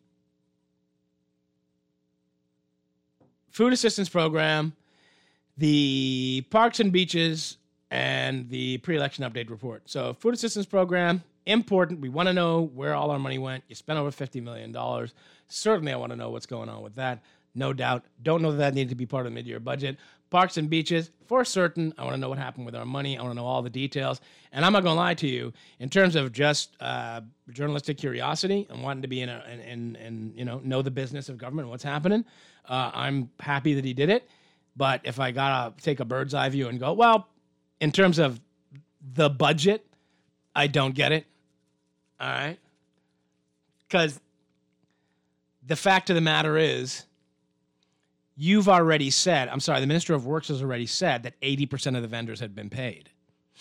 food assistance program, the parks and beaches, and the pre-election update report. So food assistance program, important. We want to know where all our money went. You spent over $50 million. Certainly I want to know what's going on with that. No doubt. Don't know that needed to be part of the mid-year budget. Parks and beaches, for certain. I want to know what happened with our money. I want to know all the details. And I'm not going to lie to you, in terms of just journalistic curiosity and wanting to be know the business of government and what's happening, I'm happy that he did it. But if I gotta take a bird's eye view and go, well, in terms of the budget, I don't get it. All right? Because the fact of the matter is, the Minister of Works has already said that 80% of the vendors had been paid.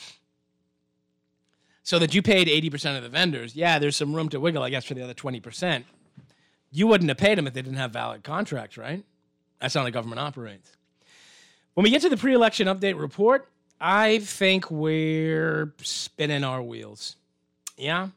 So that you paid 80% of the vendors, yeah, there's some room to wiggle, I guess, for the other 20%. You wouldn't have paid them if they didn't have valid contracts, right? That's not how the government operates. When we get to the pre-election update report, I think we're spinning our wheels. Yeah?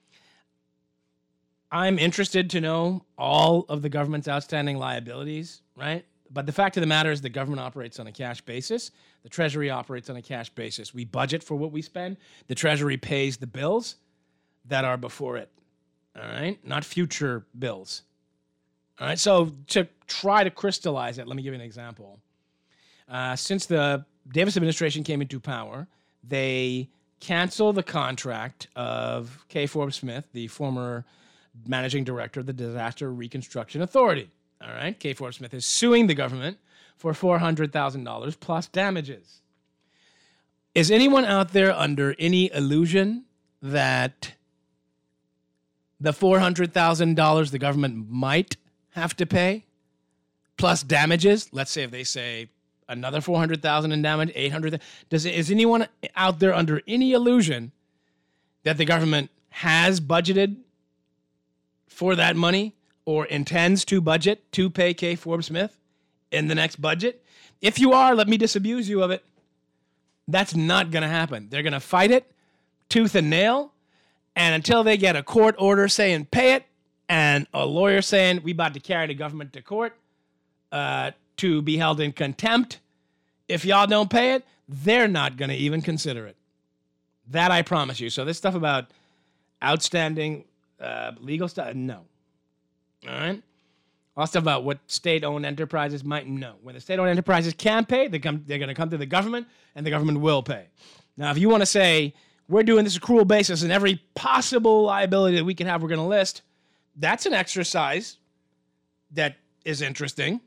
I'm interested to know all of the government's outstanding liabilities, right? But the fact of the matter is the government operates on a cash basis. The Treasury operates on a cash basis. We budget for what we spend. The Treasury pays the bills that are before it, all right? Not future bills. All right, so to try to crystallize it, let me give you an example. Since the Davis administration came into power, they canceled the contract of Kay Forbes Smith, the former managing director of the Disaster Reconstruction Authority. All right, Kay Forbes Smith is suing the government for $400,000 plus damages. Is anyone out there under any illusion that the $400,000 the government might have to pay plus damages, let's say if they say another $400,000 in damage, $800,000, is anyone out there under any illusion that the government has budgeted for that money or intends to budget to pay Kay Forbes Smith in the next budget? If you are, let me disabuse you of it. That's not going to happen. They're going to fight it tooth and nail, and until they get a court order saying pay it and a lawyer saying we about to carry the government to court to be held in contempt, if y'all don't pay it, they're not going to even consider it. That I promise you. So this stuff about outstanding legal stuff, no. All right? All stuff about what state-owned enterprises might know. When the state-owned enterprises can't pay, they're going to come to the government, and the government will pay. Now, if you want to say, we're doing this accrual basis, and every possible liability that we can have, we're going to list, that's an exercise that is interesting.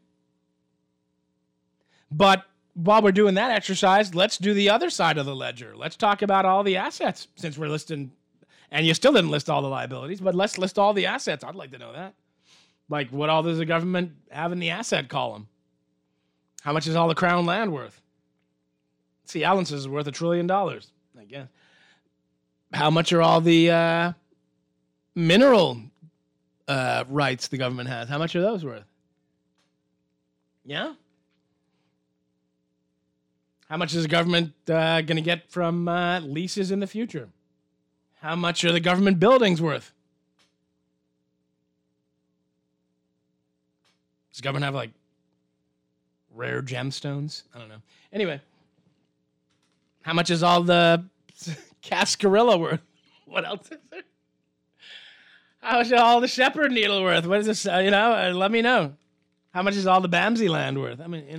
But while we're doing that exercise, let's do the other side of the ledger. Let's talk about all the assets, since we're listing, and you still didn't list all the liabilities, but let's list all the assets. I'd like to know that. Like, what all does the government have in the asset column? How much is all the crown land worth? See, Allen's is worth $1 trillion, I guess. How much are all the mineral rights the government has? How much are those worth? Yeah? How much is the government going to get from leases in the future? How much are the government buildings worth? Does the government have, like, rare gemstones? I don't know. Anyway, how much is all the cascarilla worth? What else is there? How much is all the shepherd needle worth? What is this? Let me know. How much is all the Bamsey land worth? I mean,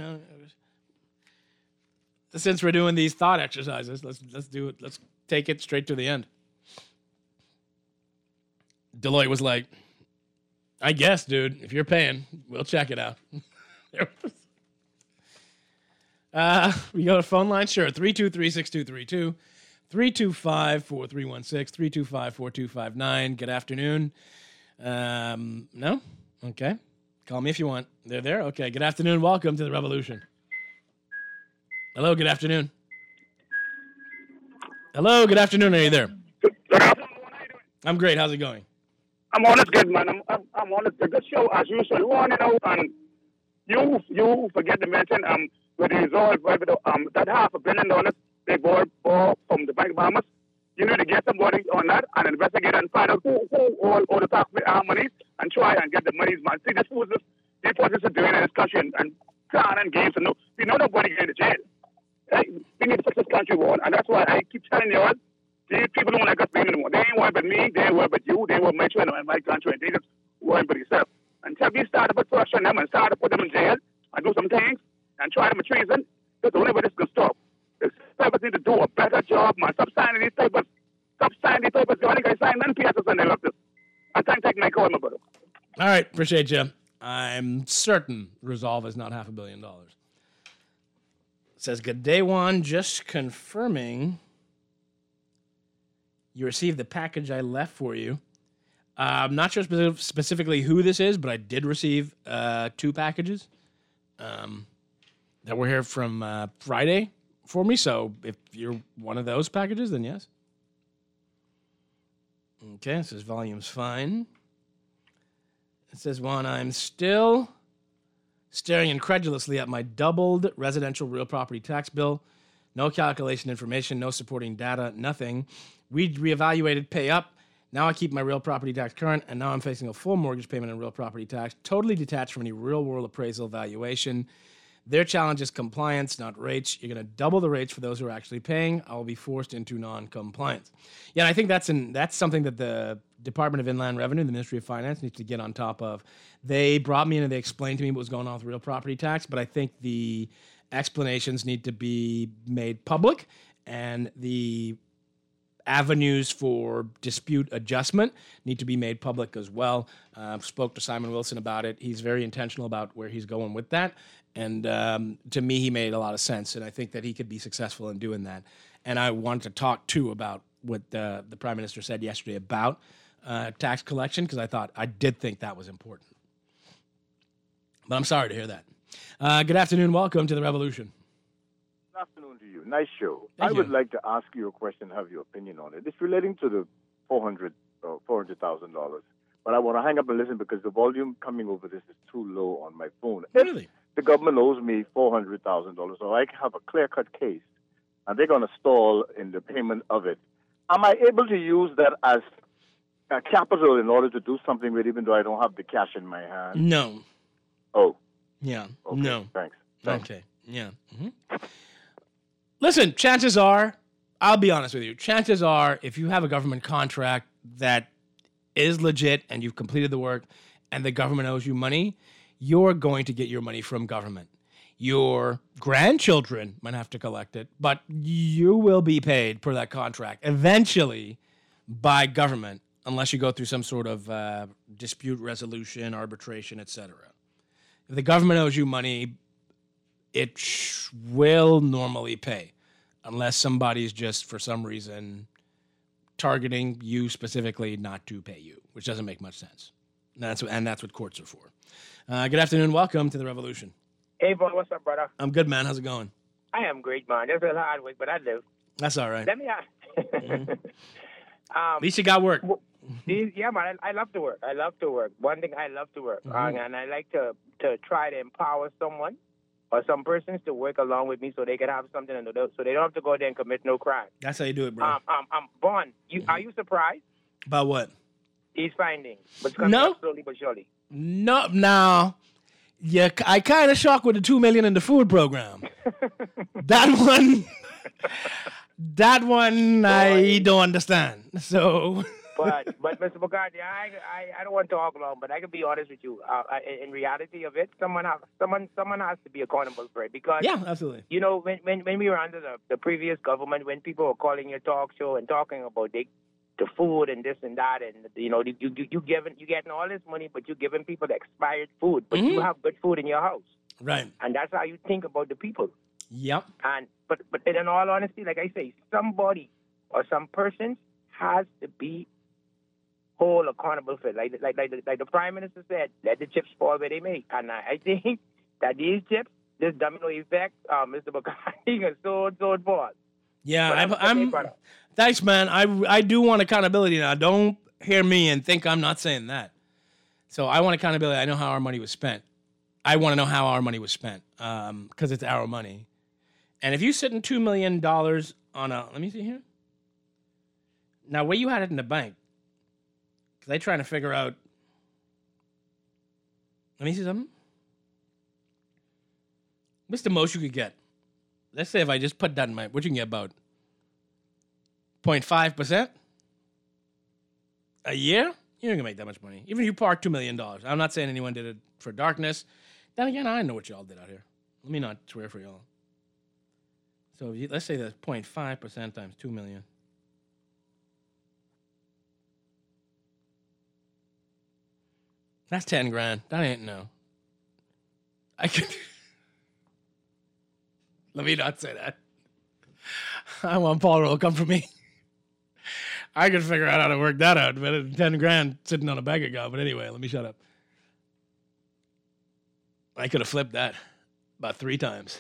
since we're doing these thought exercises, let's do it. Let's take it straight to the end. Deloitte was like, I guess, dude, if you're paying, we'll check it out. We go to phone line, sure. 323-6232, 325-4316, 325-4259. Good afternoon. No? Okay. Call me if you want. They're there? Okay. Good afternoon. Welcome to the revolution. Hello, good afternoon. Hello, good afternoon. Are you there? I'm great. How's it going? I'm honest, good man. I'm honest. A good show as usual. You want to know, and you forget to mention with the result that $500 million they bought from the Bank of Bahamas. You need to get somebody on that and investigate and find out who all the tax money and try and get the monies, man. See, these forces are doing in this country and planning games. And we know nobody going to jail. We need to fix this country, war, and that's why I keep telling you all. These people don't like us being anymore. They ain't worried about me. They ain't worried about you. They worried about my and my country. And they just worried about themselves. Until we start to put pressure on them and start to put them in jail and do some things and try them with treason, that's the only way this can stop. The papers need to do a better job, man. Stop signing these papers. Stop signing these papers. The only guy signing none PSs and they love this. I can't take my call, my brother. All right. Appreciate you. I'm certain Resolve is not $500 million. says, good day, Juan. Just confirming you received the package I left for you. I'm not sure specifically who this is, but I did receive 2 packages that were here from Friday for me. So if you're one of those packages, then yes. Okay, it says volume's fine. It says, Juan, I'm still staring incredulously at my doubled residential real property tax bill. No calculation information, no supporting data, nothing. We reevaluated pay up. Now I keep my real property tax current, and now I'm facing a full mortgage payment and real property tax, totally detached from any real-world appraisal valuation. Their challenge is compliance, not rates. You're going to double the rates for those who are actually paying. I will be forced into non-compliance. Yeah, and I think that's something that the Department of Inland Revenue, the Ministry of Finance, needs to get on top of. They brought me in and they explained to me what was going on with real property tax, but I think the explanations need to be made public, and the avenues for dispute adjustment need to be made public as well. Spoke to Simon Wilson about it. He's very intentional about where he's going with that. And to me, he made a lot of sense. And I think that he could be successful in doing that. And I wanted to talk, too, about what the Prime Minister said yesterday about tax collection, because I did think that was important. But I'm sorry to hear that. Good afternoon. Welcome to The Revolution. Good afternoon to you. Nice show. Thank I you. would like to ask you a question, have your opinion on it. It's relating to the $400,000. But I want to hang up and listen because the volume coming over this is too low on my phone. Really? The government owes me $400,000, so I have a clear-cut case, and they're going to stall in the payment of it. Am I able to use that as capital in order to do something with it, even though I don't have the cash in my hand? No. Oh. Yeah. Okay. No. Thanks. Okay. Yeah. Listen, chances are, I'll be honest with you, chances are if you have a government contract that is legit and you've completed the work and the government owes you money, you're going to get your money from government. Your grandchildren might have to collect it, but you will be paid per that contract eventually by government unless you go through some sort of dispute resolution, arbitration, etc. If the government owes you money, it will normally pay unless somebody's just, for some reason, targeting you specifically not to pay you, which doesn't make much sense. And that's what courts are for. Good afternoon. Welcome to The Revolution. Hey, boy, what's up, brother? I'm good, man. How's it going? I am great, man. It's a hard work, but I live. That's all right. Let me ask. At least you got work. Yeah, man, I love to work. I love to work. One thing, I love to work. And I like to try to empower someone or some persons to work along with me so they can have something to do, so they don't have to go there and commit no crime. That's how you do it, bro. Vaughn, are you surprised? About what? He's finding, but it's coming up slowly but surely. No, now, yeah, I kind of shocked with the $2 million in the food program. that one, I don't understand. So, but Mr. McCarthy, I don't want to talk long, but I can be honest with you. In reality of it, someone has to be accountable for it because yeah, absolutely. You know, when we were under the previous government, when people were calling your talk show and talking about the food and this and that, and you know, you getting all this money, but you're giving people expired food, but you have good food in your house, right? And that's how you think about the people. Yep. And but in all honesty, like I say, somebody or some person has to be whole accountable for it. Like the Prime Minister said, let the chips fall where they may. And I think that these chips, this domino effect, Mr. McCarthy, can so fall. Yeah, I'm thanks, man. I do want accountability now. Don't hear me and think I'm not saying that. So I want accountability. I know how our money was spent. I want to know how our money was spent because it's our money. And if you sit in $2 million on a, let me see here. Now, where you had it in the bank? Because they're trying to figure out. Let me see something. What's the most you could get? Let's say if I just put that in my, what you can get about 0.5% a year? You're not going to make that much money. Even if you park $2 million. I'm not saying anyone did it for darkness. Then again, I know what y'all did out here. Let me not swear for y'all. So let's say that's 0.5% times 2 million. That's 10 grand. That ain't no. I could. Let me not say that. I want Paul Roll come for me. I could figure out how to work that out, but 10 grand sitting on a bank account. But anyway, let me shut up. I could have flipped that about 3 times.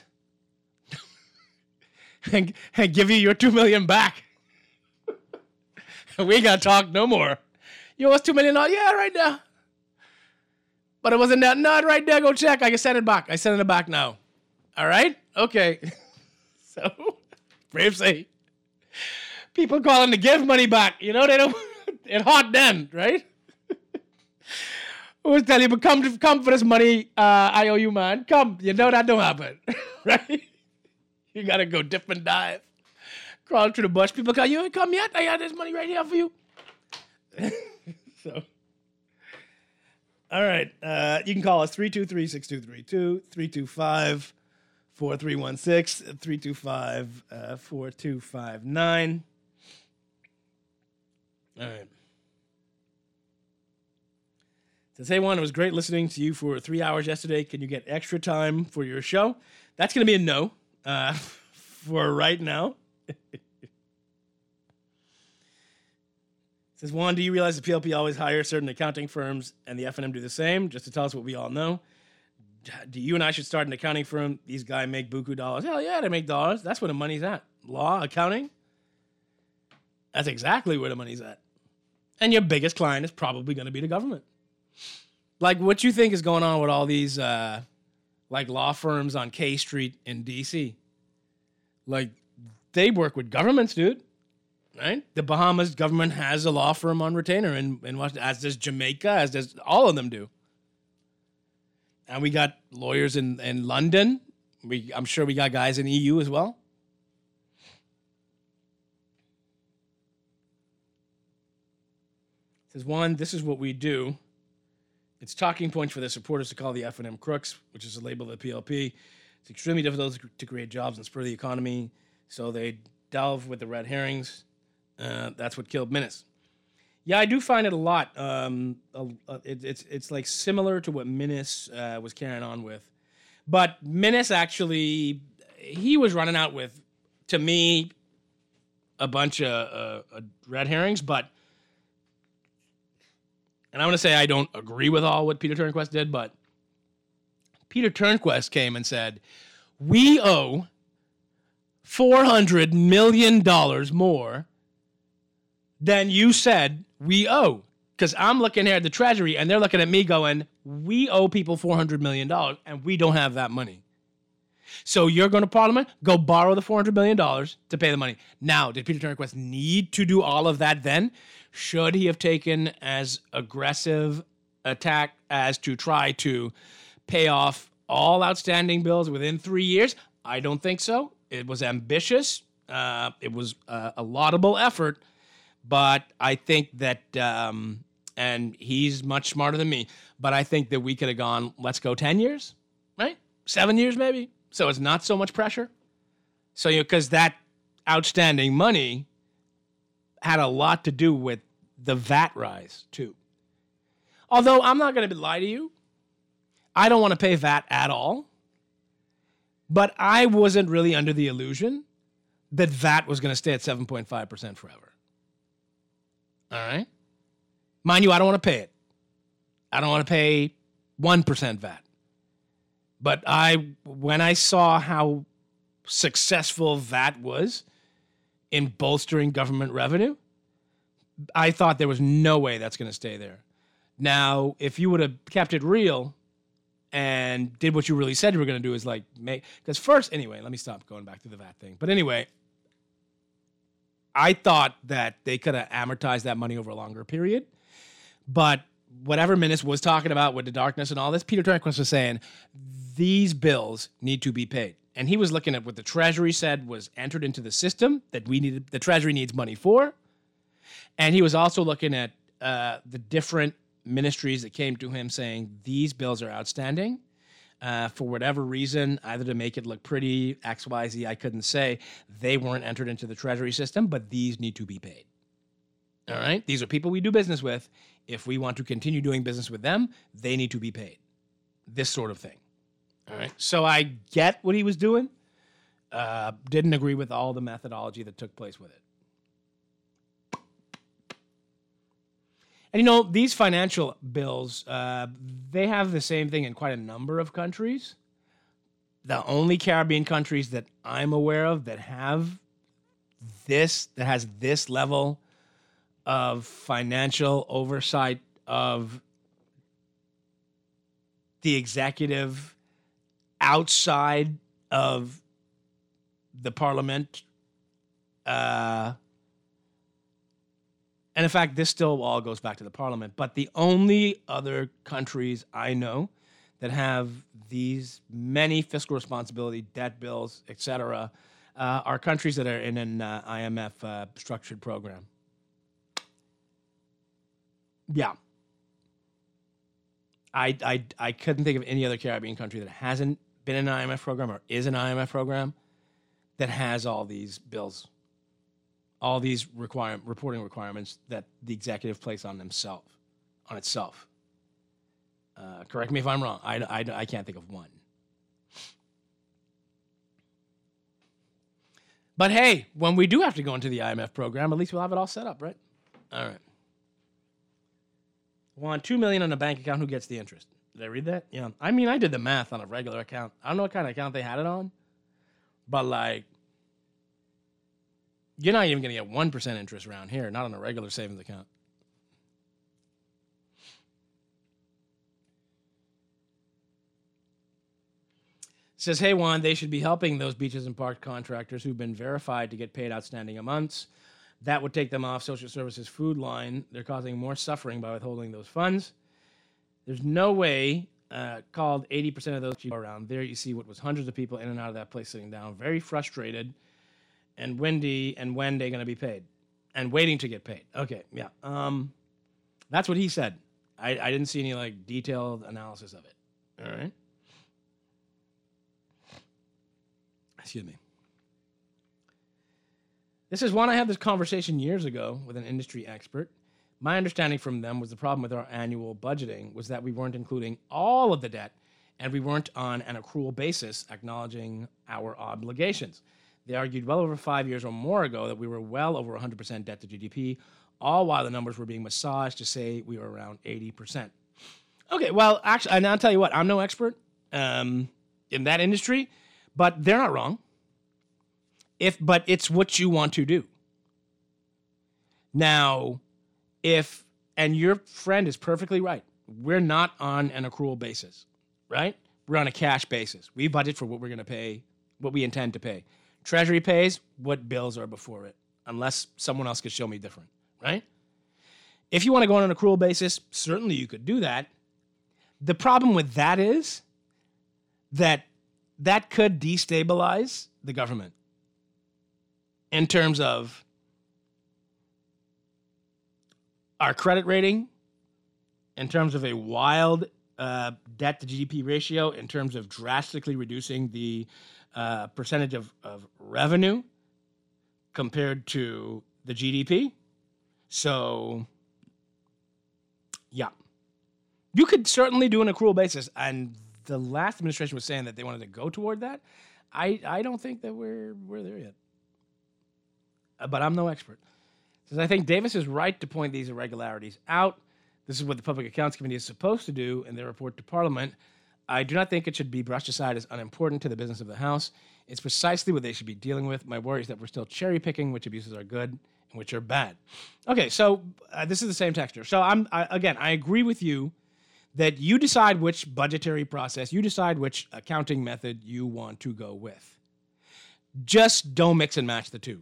and give you your $2 million back. We got to talk no more. You owe us $2 million? Yeah, right now. But it wasn't that. Not right there. Go check. I can send it back. I send it back now. All right? Okay. So, brave say. People calling to give money back. You know, they don't. It's hot then, right? I always tell you, but come for this money I owe you, man. Come. You know that don't happen, right? You got to go dip and dive. Crawl through the bush. People call, you ain't come yet? I got this money right here for you. So, all right. You can call us 323-6232, 325-4316, 325-4259. All right. Says, hey, Juan, it was great listening to you for 3 hours yesterday. Can you get extra time for your show? That's going to be a no for right now. Says, Juan, do you realize the PLP always hires certain accounting firms and the F&M do the same? Just to tell us what we all know. Do you and I should start an accounting firm? These guys make buku dollars. Hell yeah, they make dollars. That's where the money's at. Law, accounting. That's exactly where the money's at. And your biggest client is probably going to be the government. Like, what you think is going on with all these, like, law firms on K Street in D.C.? Like, they work with governments, dude. Right? The Bahamas government has a law firm on retainer in Washington, as does Jamaica, as does all of them do. And we got lawyers in London. I'm sure we got guys in the EU as well. It says, Juan, this is what we do. It's talking points for the supporters to call the F&M crooks, which is a label of the PLP. It's extremely difficult to create jobs and spur the economy, so they delve with the red herrings. That's what killed Minnis. Yeah, I do find it a lot. It's like similar to what Minnis was carrying on with. But Minnis actually, he was running out with, to me, a bunch of red herrings, but and I want to say I don't agree with all what Peter Turnquest did, but Peter Turnquest came and said, we owe $400 million more than you said we owe. Because I'm looking here at the Treasury, and they're looking at me going, we owe people $400 million, and we don't have that money. So you're going to Parliament, go borrow the $400 million to pay the money. Now, did Peter Turnquest need to do all of that then? Should he have taken as aggressive attack as to try to pay off all outstanding bills within 3 years? I don't think so. It was ambitious. It was a laudable effort. But I think that, and he's much smarter than me, but I think that we could have gone, let's go 10 years, right? 7 years maybe. So it's not so much pressure. So, because that outstanding money had a lot to do with the VAT rise, too. Although I'm not going to lie to you, I don't want to pay VAT at all. But I wasn't really under the illusion that VAT was going to stay at 7.5% forever. All right? Mind you, I don't want to pay it. I don't want to pay 1% VAT. But when I saw how successful VAT was in bolstering government revenue, I thought there was no way that's going to stay there. Now, if you would have kept it real and did what you really said you were going to do, is like because first, anyway, let me stop going back to the VAT thing. But anyway, I thought that they could have amortized that money over a longer period. But whatever Minnis was talking about with the darkness and all this, Peter Turnquest was saying, these bills need to be paid. And he was looking at what the Treasury said was entered into the system that the Treasury needs money for. And he was also looking at the different ministries that came to him saying, these bills are outstanding. For whatever reason, either to make it look pretty, X, Y, Z, I couldn't say, they weren't entered into the Treasury system, but these need to be paid. All right? These are people we do business with. If we want to continue doing business with them, they need to be paid. This sort of thing. All right? So I get what he was doing. Didn't agree with all the methodology that took place with it. And, you know, these financial bills, they have the same thing in quite a number of countries. The only Caribbean countries that I'm aware of that have this, that has this level of financial oversight of the executive outside of the parliament. And in fact, this still all goes back to the parliament. But the only other countries I know that have these many fiscal responsibility, debt bills, etc., are countries that are in an IMF structured program. Yeah. I couldn't think of any other Caribbean country that hasn't been in an IMF program or is an IMF program that has all these bills, all these reporting requirements that the executive place on itself. Correct me if I'm wrong. I can't think of one. But hey, when we do have to go into the IMF program, at least we'll have it all set up, right? All right. Want $2 million on a bank account, who gets the interest? Did I read that? Yeah. I mean, I did the math on a regular account. I don't know what kind of account they had it on, but like, you're not even going to get 1% interest around here, not on a regular savings account. Says, hey, Juan, they should be helping those beaches and park contractors who've been verified to get paid outstanding amounts. That would take them off social services food line. They're causing more suffering by withholding those funds. There's no way, called 80% of those people around there. You see what was hundreds of people in and out of that place sitting down, very frustrated. And Wendy and Wendy going to be paid and waiting to get paid. Okay, yeah. That's what he said. I didn't see any like detailed analysis of it. All right. Excuse me. This is one I had this conversation years ago with an industry expert. My understanding from them was the problem with our annual budgeting was that we weren't including all of the debt and we weren't on an accrual basis acknowledging our obligations. They argued well over 5 years or more ago that we were well over 100% debt to GDP, all while the numbers were being massaged to say we were around 80%. Okay, well, actually, and I'll tell you what, I'm no expert in that industry, but they're not wrong. But it's what you want to do. Now, and your friend is perfectly right, we're not on an accrual basis, right? We're on a cash basis. We budget for what we're going to pay, what we intend to pay. Treasury pays what bills are before it, unless someone else could show me different, right? If you want to go on an accrual basis, certainly you could do that. The problem with that is that could destabilize the government in terms of our credit rating, in terms of a wild debt to GDP ratio, in terms of drastically reducing the percentage of revenue compared to the GDP. So, yeah. You could certainly do an accrual basis, and the last administration was saying that they wanted to go toward that. I don't think that we're there yet. But I'm no expert. Says, I think Davis is right to point these irregularities out. This is what the Public Accounts Committee is supposed to do in their report to Parliament. I do not think it should be brushed aside as unimportant to the business of the House. It's precisely what they should be dealing with. My worry is that we're still cherry-picking which abuses are good and which are bad. Okay, so this is the same texture. So I agree with you that you decide which budgetary process, you decide which accounting method you want to go with. Just don't mix and match the two.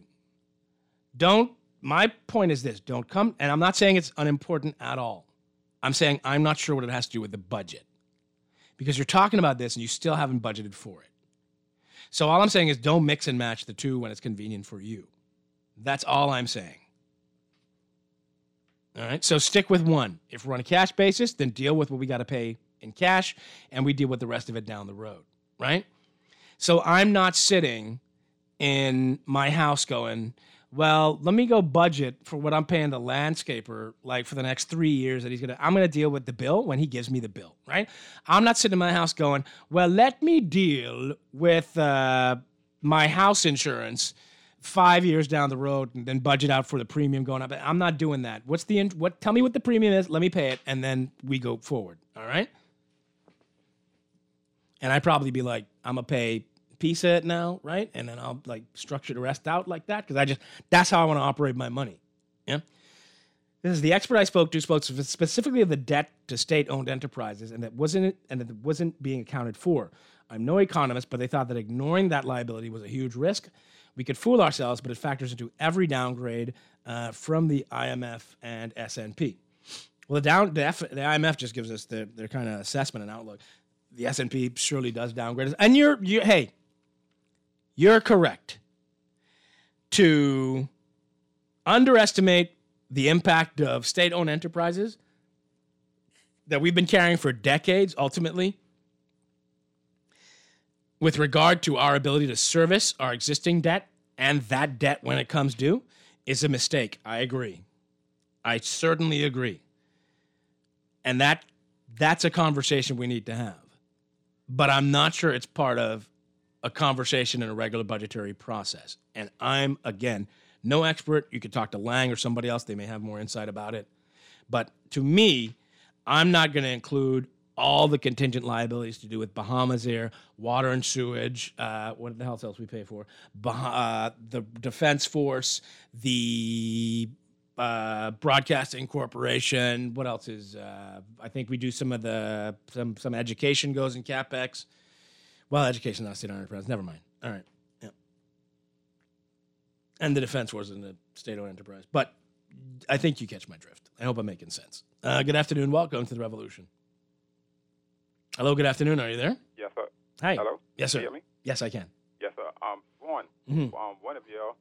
My point is this, don't come, and I'm not saying it's unimportant at all. I'm saying I'm not sure what it has to do with the budget. Because you're talking about this and you still haven't budgeted for it. So all I'm saying is don't mix and match the two when it's convenient for you. That's all I'm saying. All right, so stick with one. If we're on a cash basis, then deal with what we got to pay in cash, and we deal with the rest of it down the road, right? So I'm not sitting in my house going, well, let me go budget for what I'm paying the landscaper like for the next 3 years that I'm going to deal with the bill when he gives me the bill, right? I'm not sitting in my house going, well, let me deal with my house insurance 5 years down the road and then budget out for the premium going up. I'm not doing that. Tell me what the premium is, let me pay it, and then we go forward. All right? And I'd probably be like, I'm gonna pay a piece of it now, right? And then I'll like structure the rest out like that, because that's how I want to operate my money. Yeah. This is the expert I spoke specifically of the debt to state-owned enterprises, and it wasn't being accounted for. I'm no economist, but they thought that ignoring that liability was a huge risk. We could fool ourselves, but it factors into every downgrade from the IMF and S&P. Well, the IMF just gives us their kind of assessment and outlook. The S&P surely does downgrade us, and you're correct to underestimate the impact of state-owned enterprises that we've been carrying for decades, ultimately, with regard to our ability to service our existing debt and that debt when it comes due, is a mistake. I agree. I certainly agree. And that's a conversation we need to have. But I'm not sure it's part of a conversation in a regular budgetary process. And I'm, again, no expert. You could talk to Lang or somebody else. They may have more insight about it. But to me, I'm not going to include all the contingent liabilities to do with Bahamas Air, water and sewage, what the hell else we pay for, the Defense Force, the Broadcasting Corporation. What else is? I think we do some education goes in CapEx. Well, education not state-owned enterprise. Never mind. All right. Yeah. And the Defense Force is a state-owned enterprise. But I think you catch my drift. I hope I'm making sense. Good afternoon. Welcome to the Revolution. Hello, good afternoon. Are you there? Yes, sir. Hi. Hello? Yes, sir. Can you hear me? Yes, I can. Yes, sir. One of your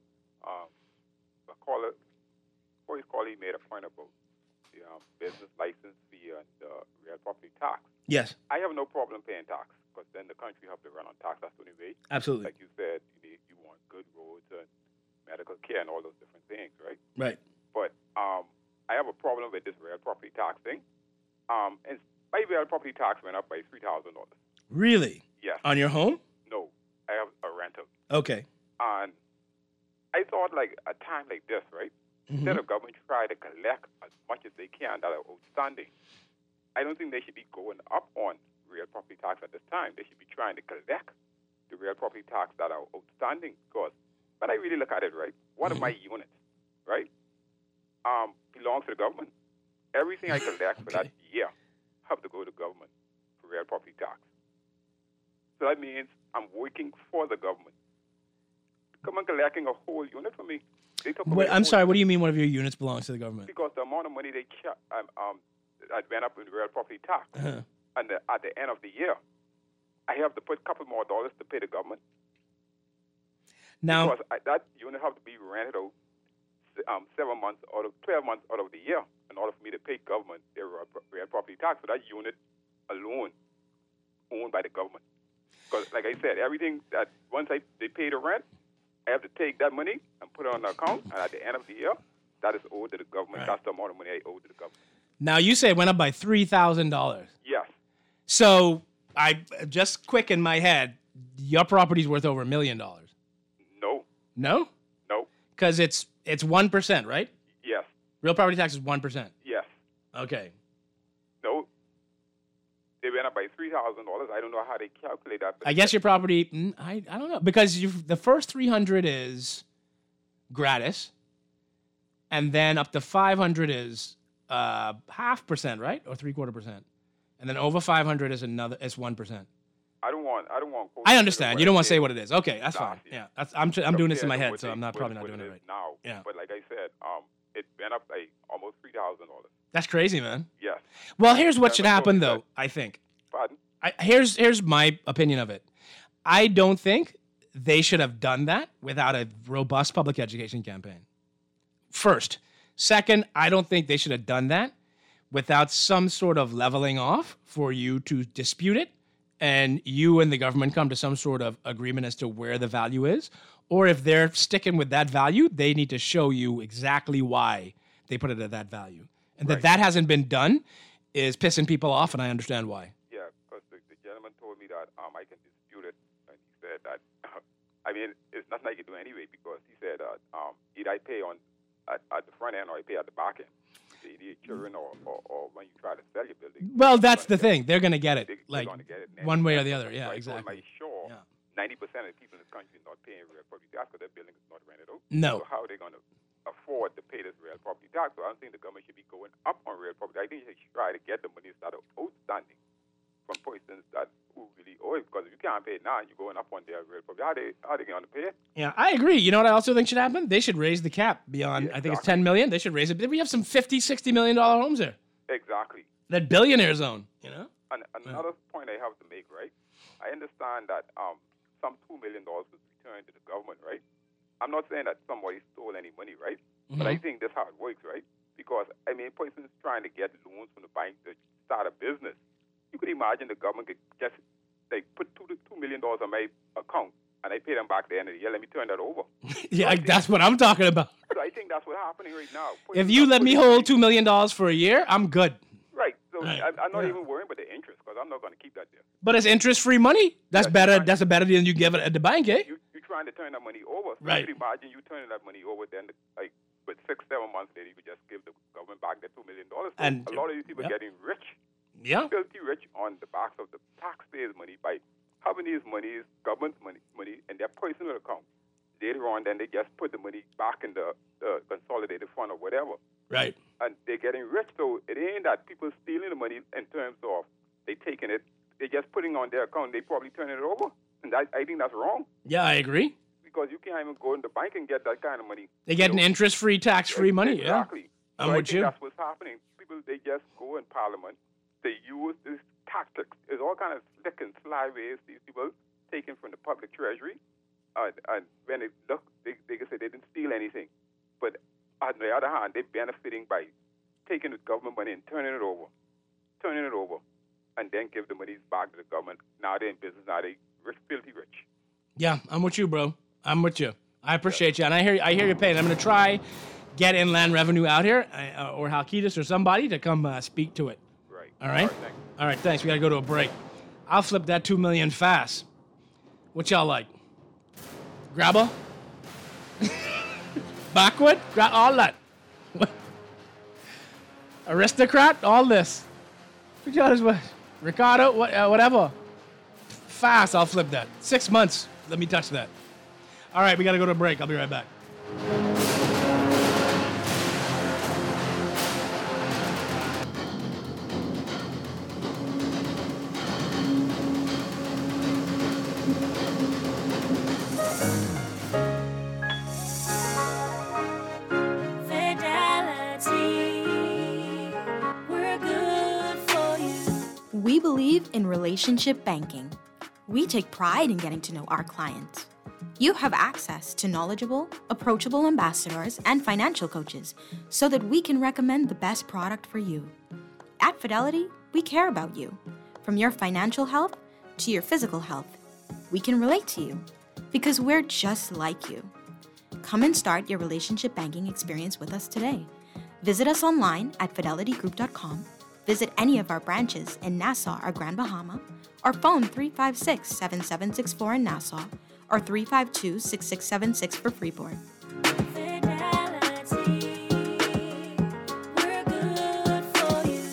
caller, before his call, he made a point about the business license fee and real property tax. Yes. I have no problem paying tax, because then the country have to run on tax. That's the only way. Absolutely. Like you said, you want good roads and medical care and all those different things, right? Right. But I have a problem with this real property tax thing. And my real property tax went up by $3,000. Really? Yes. On your home? No, I have a rental. Okay. And I thought, like, a time like this, right? Instead of government try to collect as much as they can that are outstanding, I don't think they should be going up on real property tax at this time. They should be trying to collect the real property tax that are outstanding. Because when I really look at it, right, one of my units, right, belongs to the government. Everything I collect for that year have to go to government for real property tax. So that means I'm working for the government. Government collecting a whole unit for me. They took away I'm sorry, what do you mean one of your units belongs to the government? because the amount of money they that went up in real property tax, Uh-huh. and at the end of the year, I have to put a couple more dollars to pay the government. Now, because that unit have to be rented out 7 months out of 12 months out of the year in order for me to pay government their real property tax. So that unit alone owned by the government. Because, like I said, everything that once they pay the rent, I have to take that money and put it on the account, and at the end of the year, that is owed to the government. Right. That's the amount of money I owe to the government. Now you say it went up by $3,000. Yes. So I just quick in my head, your property's worth over $1 million. No. No? No. Because it's 1%, right? Yes. Real property tax is 1%. Yes. Okay. No. They went up by $3,000. I don't know how they calculate that. But I guess your property, I don't know, because the first 300 is gratis, and then up to 500 is 0.5%, right, or 0.75%, and then over 500 is 1%. I don't want. I understand. You don't want to say what it is. Okay, that's fine. Yeah, I'm doing this in my head, so I'm probably not doing it right now. Yeah. But like I said, it went up by almost $3,000. That's crazy, man. Yes. Well, here's what should happen, though. I think. Pardon? Here's my opinion of it. I don't think they should have done that without a robust public education campaign. First. Second, I don't think they should have done that without some sort of leveling off for you to dispute it, and you and the government come to some sort of agreement as to where the value is. Or if they're sticking with that value, they need to show you exactly why they put it at that value. And that hasn't been done is pissing people off, and I understand why. Yeah, because the gentleman told me that I can dispute it, and he said that I I mean, it's nothing I can do anyway because he said either I pay at the front end or I pay at the back end. The children or when you try to sell your building. Well, that's the thing. They're going to get it, They're like gonna get it. one way or the other. So Yeah, I exactly. told him, sure, 90% of the people in this country are not paying real property tax because their building is not rented out. No. So how are they going to afford to pay this real property tax? So I don't think the government should be going up on real property. I think they should try to get the money that are outstanding from persons that who really owe it. Because if you can't pay it now, you're going up on their real property. How are they going to pay it? Yeah, I agree. You know what I also think should happen? They should raise the cap beyond, I think it's 10 million. They should raise it. We have some $50, $60 million homes there. Exactly. That billionaire zone, you know? And another point I have to make, right? I understand that some $2 million was returned to the government, right? I'm not saying that somebody stole any money, right? But I think that's how it works, right? Because, I mean, persons trying to get loans from the bank to start a business, you could imagine the government could just put $2 million on my account and I pay them back at the end of the year. Let me turn that over. Yeah, that's what I'm talking about. So I think that's what's happening right now. If you let me hold $2 million for a year, I'm good. Right. So I'm not even worrying about the interest because I'm not going to keep that there. But it's interest-free money. That's better. That's a better deal than you give it at the bank, eh? You're trying to turn that money over. So Right. you could imagine you turning that money over, then with 6-7 months later, you could just give the government back that $2 million. So And- a lot of these people yeah. getting rich, Yeah. filthy rich on the backs of the taxpayers' money by having these monies, government money in their personal account. Later on, then they just put the money back in the consolidated fund or whatever. Right. And they're getting rich. So it ain't that people stealing the money in terms of they taking it, they're just putting on their account, they probably turning it over. And I think that's wrong Yeah, I agree. because you can't even go in the bank and get that kind of money. They get an interest-free, tax-free money, yeah? Exactly. I'm So I with think you. that's what's happening. People, they just go in Parliament, they use these tactics. There's all kind of slick and sly ways these people taken from the public treasury. And when they look, they can say they didn't steal anything. But on the other hand, they're benefiting by taking the government money and turning it over, and then give the money back to the government. Now they're in business. Now they rich, filthy rich. Yeah, I'm with you, bro. I'm with you. I appreciate you, and I hear your pain. I'm going to try get Inland Revenue out here, or Halkitis or somebody to come speak to it. Right. All right? All right, thanks. We got to go to a break. I'll flip that $2 million fast. What y'all like? Grabber? Backward? All that. What? Aristocrat? All this. Which one is what? Ricardo? Whatever. Fast, I'll flip that. 6 months. Let me touch that. All right, we got to go to a break. I'll be right back. Fidelity, we're good for you. We believe in relationship banking. We take pride in getting to know our clients. You have access to knowledgeable, approachable ambassadors and financial coaches so that we can recommend the best product for you. At Fidelity, we care about you. From your financial health to your physical health, we can relate to you because we're just like you. Come and start your relationship banking experience with us today. Visit us online at fidelitygroup.com. Visit any of our branches in Nassau or Grand Bahama, or phone 356-7764 in Nassau or 352-6676 for Freeport. Fidelity, we're good for you.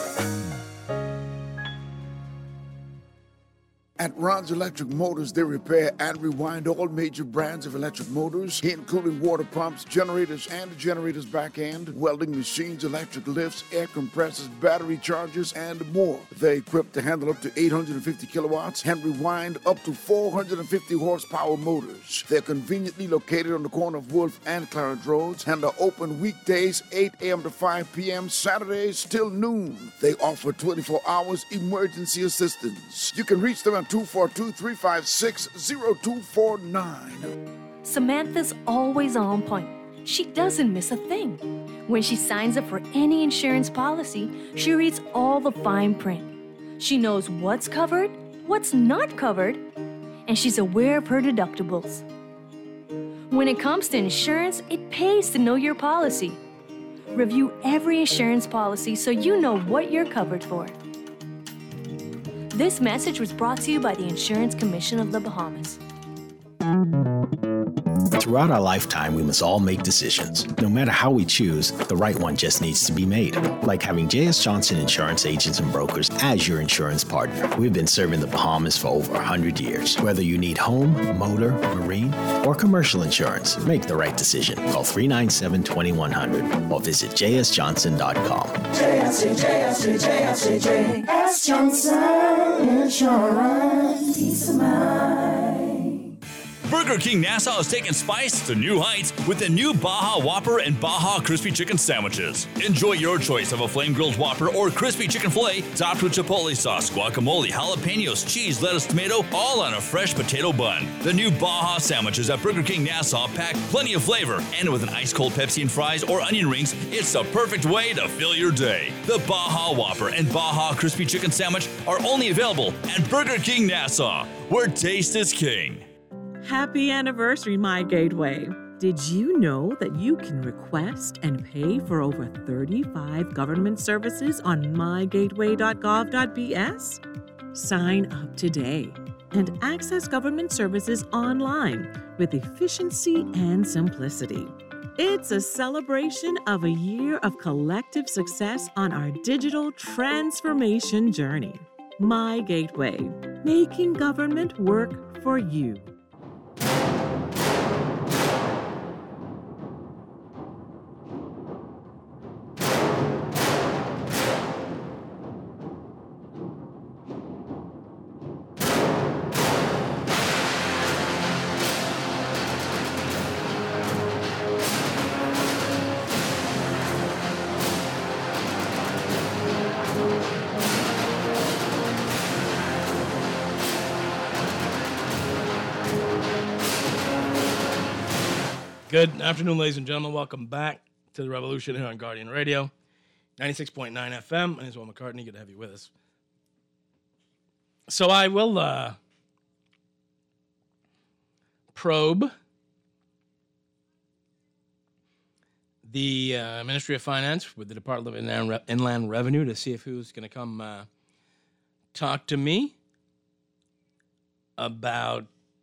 At Ron's Electric Motors, they repair and rewind all major brands of electric motors, including water pumps, generators and the generator's back end, welding machines, electric lifts, air compressors, battery chargers, and more. They're equipped to handle up to 850 kilowatts and rewind up to 450 horsepower motors. They're conveniently located on the corner of Wolf and Clarence Roads and are open weekdays 8 a.m. to 5 p.m., Saturdays till noon. They offer 24 hours emergency assistance. You can reach them at 242-356-0249. Samantha's always on point. She doesn't miss a thing. When she signs up for any insurance policy, she reads all the fine print. She knows what's covered, what's not covered, and she's aware of her deductibles. When it comes to insurance, it pays to know your policy. Review every insurance policy so you know what you're covered for. This message was brought to you by the Insurance Commission of the Bahamas. Throughout our lifetime, we must all make decisions. No matter how we choose, the right one just needs to be made. Like having J.S. Johnson Insurance Agents and Brokers as your insurance partner. We've been serving the Bahamas for over 100 years. Whether you need home, motor, marine, or commercial insurance, make the right decision. Call 397-2100 or visit jsjohnson.com. JS Johnson Insurance. Peace of mind. Burger King Nassau has taken spice to new heights with the new Baja Whopper and Baja Crispy Chicken Sandwiches. Enjoy your choice of a flame-grilled Whopper or crispy chicken fillet topped with chipotle sauce, guacamole, jalapenos, cheese, lettuce, tomato, all on a fresh potato bun. The new Baja sandwiches at Burger King Nassau pack plenty of flavor, and with an ice-cold Pepsi and fries or onion rings, it's the perfect way to fill your day. The Baja Whopper and Baja Crispy Chicken Sandwich are only available at Burger King Nassau, where taste is king. Happy anniversary, My Gateway. Did you know that you can request and pay for over 35 government services on mygateway.gov.bs? Sign up today and access government services online with efficiency and simplicity. It's a celebration of a year of collective success on our digital transformation journey. My Gateway, making government work for you. Good afternoon, ladies and gentlemen. Welcome back to The Revolution here on Guardian Radio, 96.9 FM. My name is Will McCartney. Good to have you with us. So I will probe the Ministry of Finance with the Department of Inland Revenue to see if who's going to come talk to me about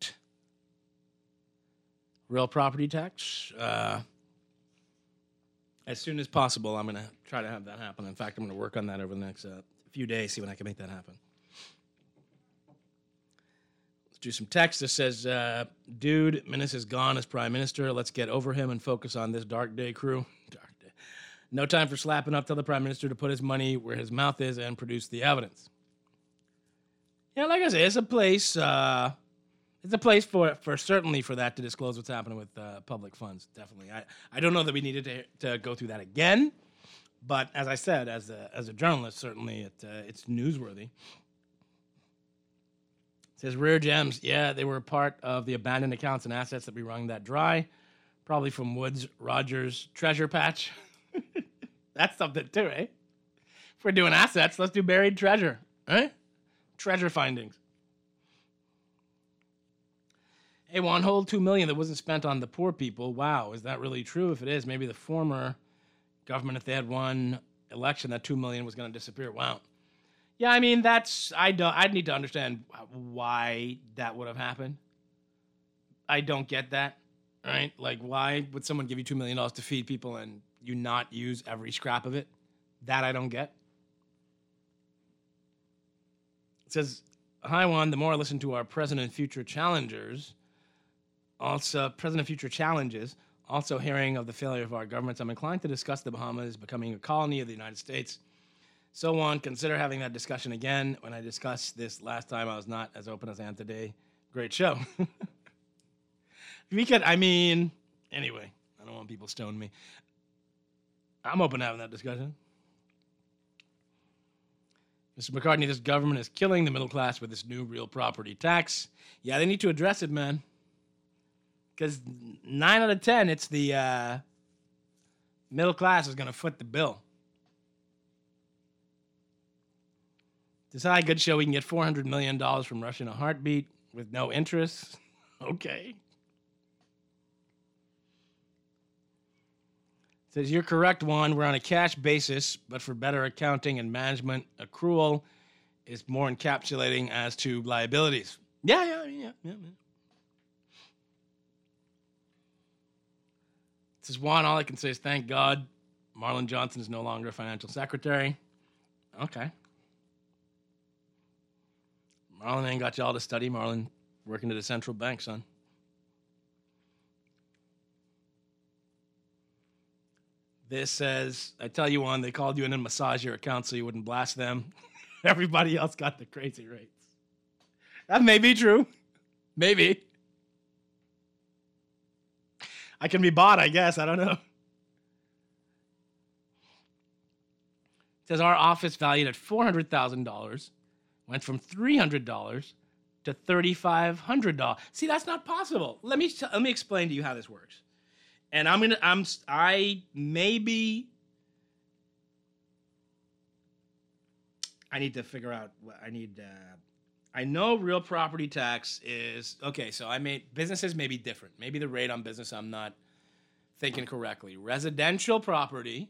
real property tax. As soon as possible, I'm going to try to have that happen. In fact, I'm going to work on that over the next few days, see when I can make that happen. Let's do some text. This says, dude, Menace is gone as Prime Minister. Let's get over him and focus on this dark day crew. Dark day. No time for slapping up. Tell the Prime Minister to put his money where his mouth is and produce the evidence. Yeah, like I say, it's a place... It's a place for certainly for that to disclose what's happening with public funds. Definitely, I don't know that we needed to go through that again, but as I said, as a journalist, certainly it's newsworthy. It says rear gems. Yeah, they were a part of the abandoned accounts and assets that we wrung that dry, probably from Woods Rogers treasure patch. That's something too, eh? If we're doing assets, let's do buried treasure, right? Treasure findings. Hey, Juan, hold $2 million that wasn't spent on the poor people. Wow, is that really true? If it is, maybe the former government, if they had won election, that $2 million was going to disappear. Wow. Yeah, I mean, I'd need to understand why that would have happened. I don't get that, right? Like, why would someone give you $2 million to feed people and you not use every scrap of it? That I don't get. It says, hi, Juan, the more I listen to our present and future challengers, also hearing of the failure of our governments, I'm inclined to discuss the Bahamas becoming a colony of the United States. So on, consider having that discussion again. When I discussed this last time, I was not as open as I am today. Great show. Anyway, I don't want people stoning me. I'm open to having that discussion. Mr. McCartney, this government is killing the middle class with this new real property tax. Yeah, they need to address it, man. Because 9 out of 10, it's the middle class is going to foot the bill. Decide, good show, we can get $400 million from Russia in a heartbeat with no interest. Okay. Says, you're correct, Juan. We're on a cash basis, but for better accounting and management, accrual is more encapsulating as to liabilities. Yeah. This is Juan. All I can say is thank God Marlon Johnson is no longer a financial secretary. Okay. Marlon ain't got y'all to study. Marlon working at a central bank, son. This says, I tell you, Juan, they called you in and massage your account so you wouldn't blast them. Everybody else got the crazy rates. That may be true. Maybe. I can be bought, I guess. I don't know. It says our office valued at $400,000 went from $300 to $3,500. See, that's not possible. Let me explain to you how this works. And I need to figure out what I need. I know real property tax is okay. So businesses may be different. Maybe the rate on business I'm not thinking correctly. Residential property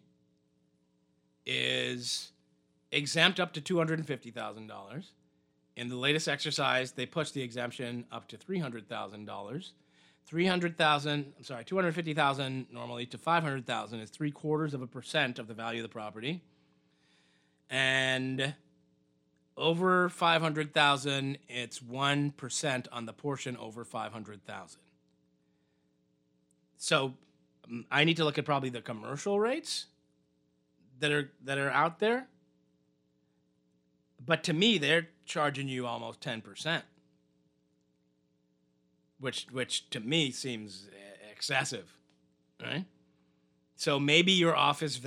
is exempt up to $250,000. In the latest exercise, they pushed the exemption up to $300,000. $250,000 normally to $500,000 is 0.75% of the value of the property. And over $500,000, it's 1% on the portion over $500,000. So I need to look at probably the commercial rates that are out there. But to me, they're charging you almost 10%, which to me seems excessive, right? So maybe your office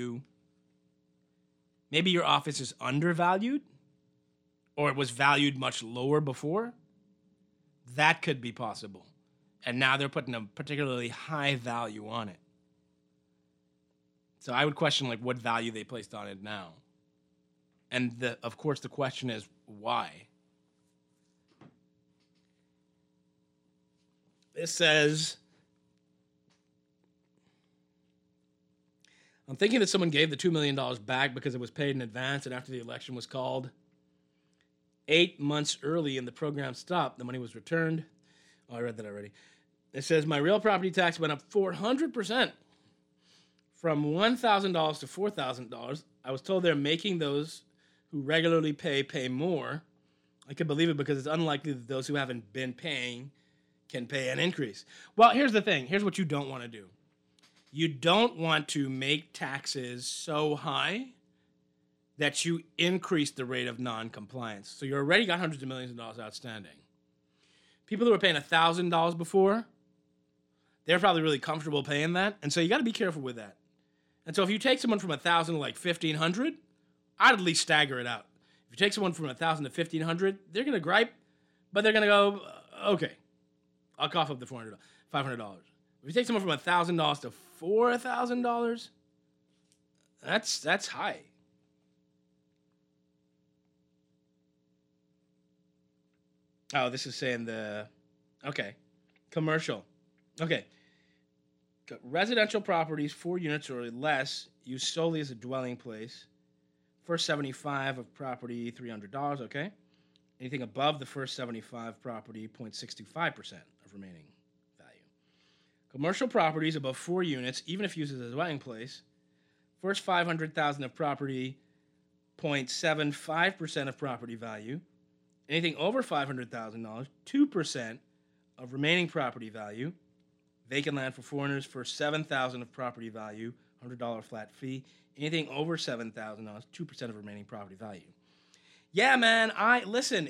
is undervalued, or it was valued much lower before. That could be possible. And now they're putting a particularly high value on it. So I would question what value they placed on it now. And of course the question is why? It says, I'm thinking that someone gave the $2 million back because it was paid in advance and after the election was called. 8 months early and the program stopped. The money was returned. Oh, I read that already. It says, my real property tax went up 400% from $1,000 to $4,000. I was told they're making those who regularly pay more. I can believe it because it's unlikely that those who haven't been paying can pay an increase. Well, here's the thing. Here's what you don't want to do. You don't want to make taxes so high that you increase the rate of non-compliance. So you already got hundreds of millions of dollars outstanding. People who were paying $1,000 before, they're probably really comfortable paying that. And so you got to be careful with that. And so if you take someone from 1,000 to $1,500, I'd at least stagger it out. If you take someone from 1,000 to 1,500, they're going to gripe, but they're going to go, okay, I'll cough up the $500. If you take someone from $1,000 to $4,000, that's high. Oh, this is saying commercial. Okay. Residential properties, 4 units or less, used solely as a dwelling place. First 75 of property, $300, okay? Anything above the first 75 property, 0.65% of remaining value. Commercial properties above 4 units, even if used as a dwelling place, first 500,000 of property, 0.75% of property value. Anything over $500,000, 2% of remaining property value. Vacant land for foreigners for $7,000 of property value, $100 flat fee. Anything over $7,000, 2% of remaining property value. Yeah, man. Listen.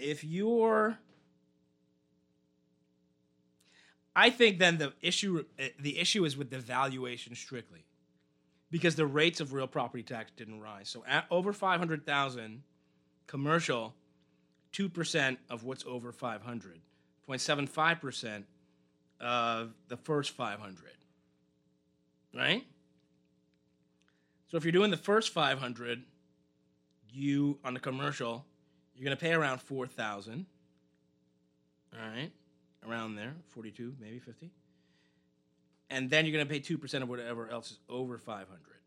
I think then the issue is with the valuation strictly, because the rates of real property tax didn't rise. So at over $500,000, commercial, 2% of what's over 500, 0.75% of the first 500, right? So if you're doing the first 500, on the commercial, you're going to pay around $4,000, all right, around there, 42, maybe 50, and then you're going to pay 2% of whatever else is over 500.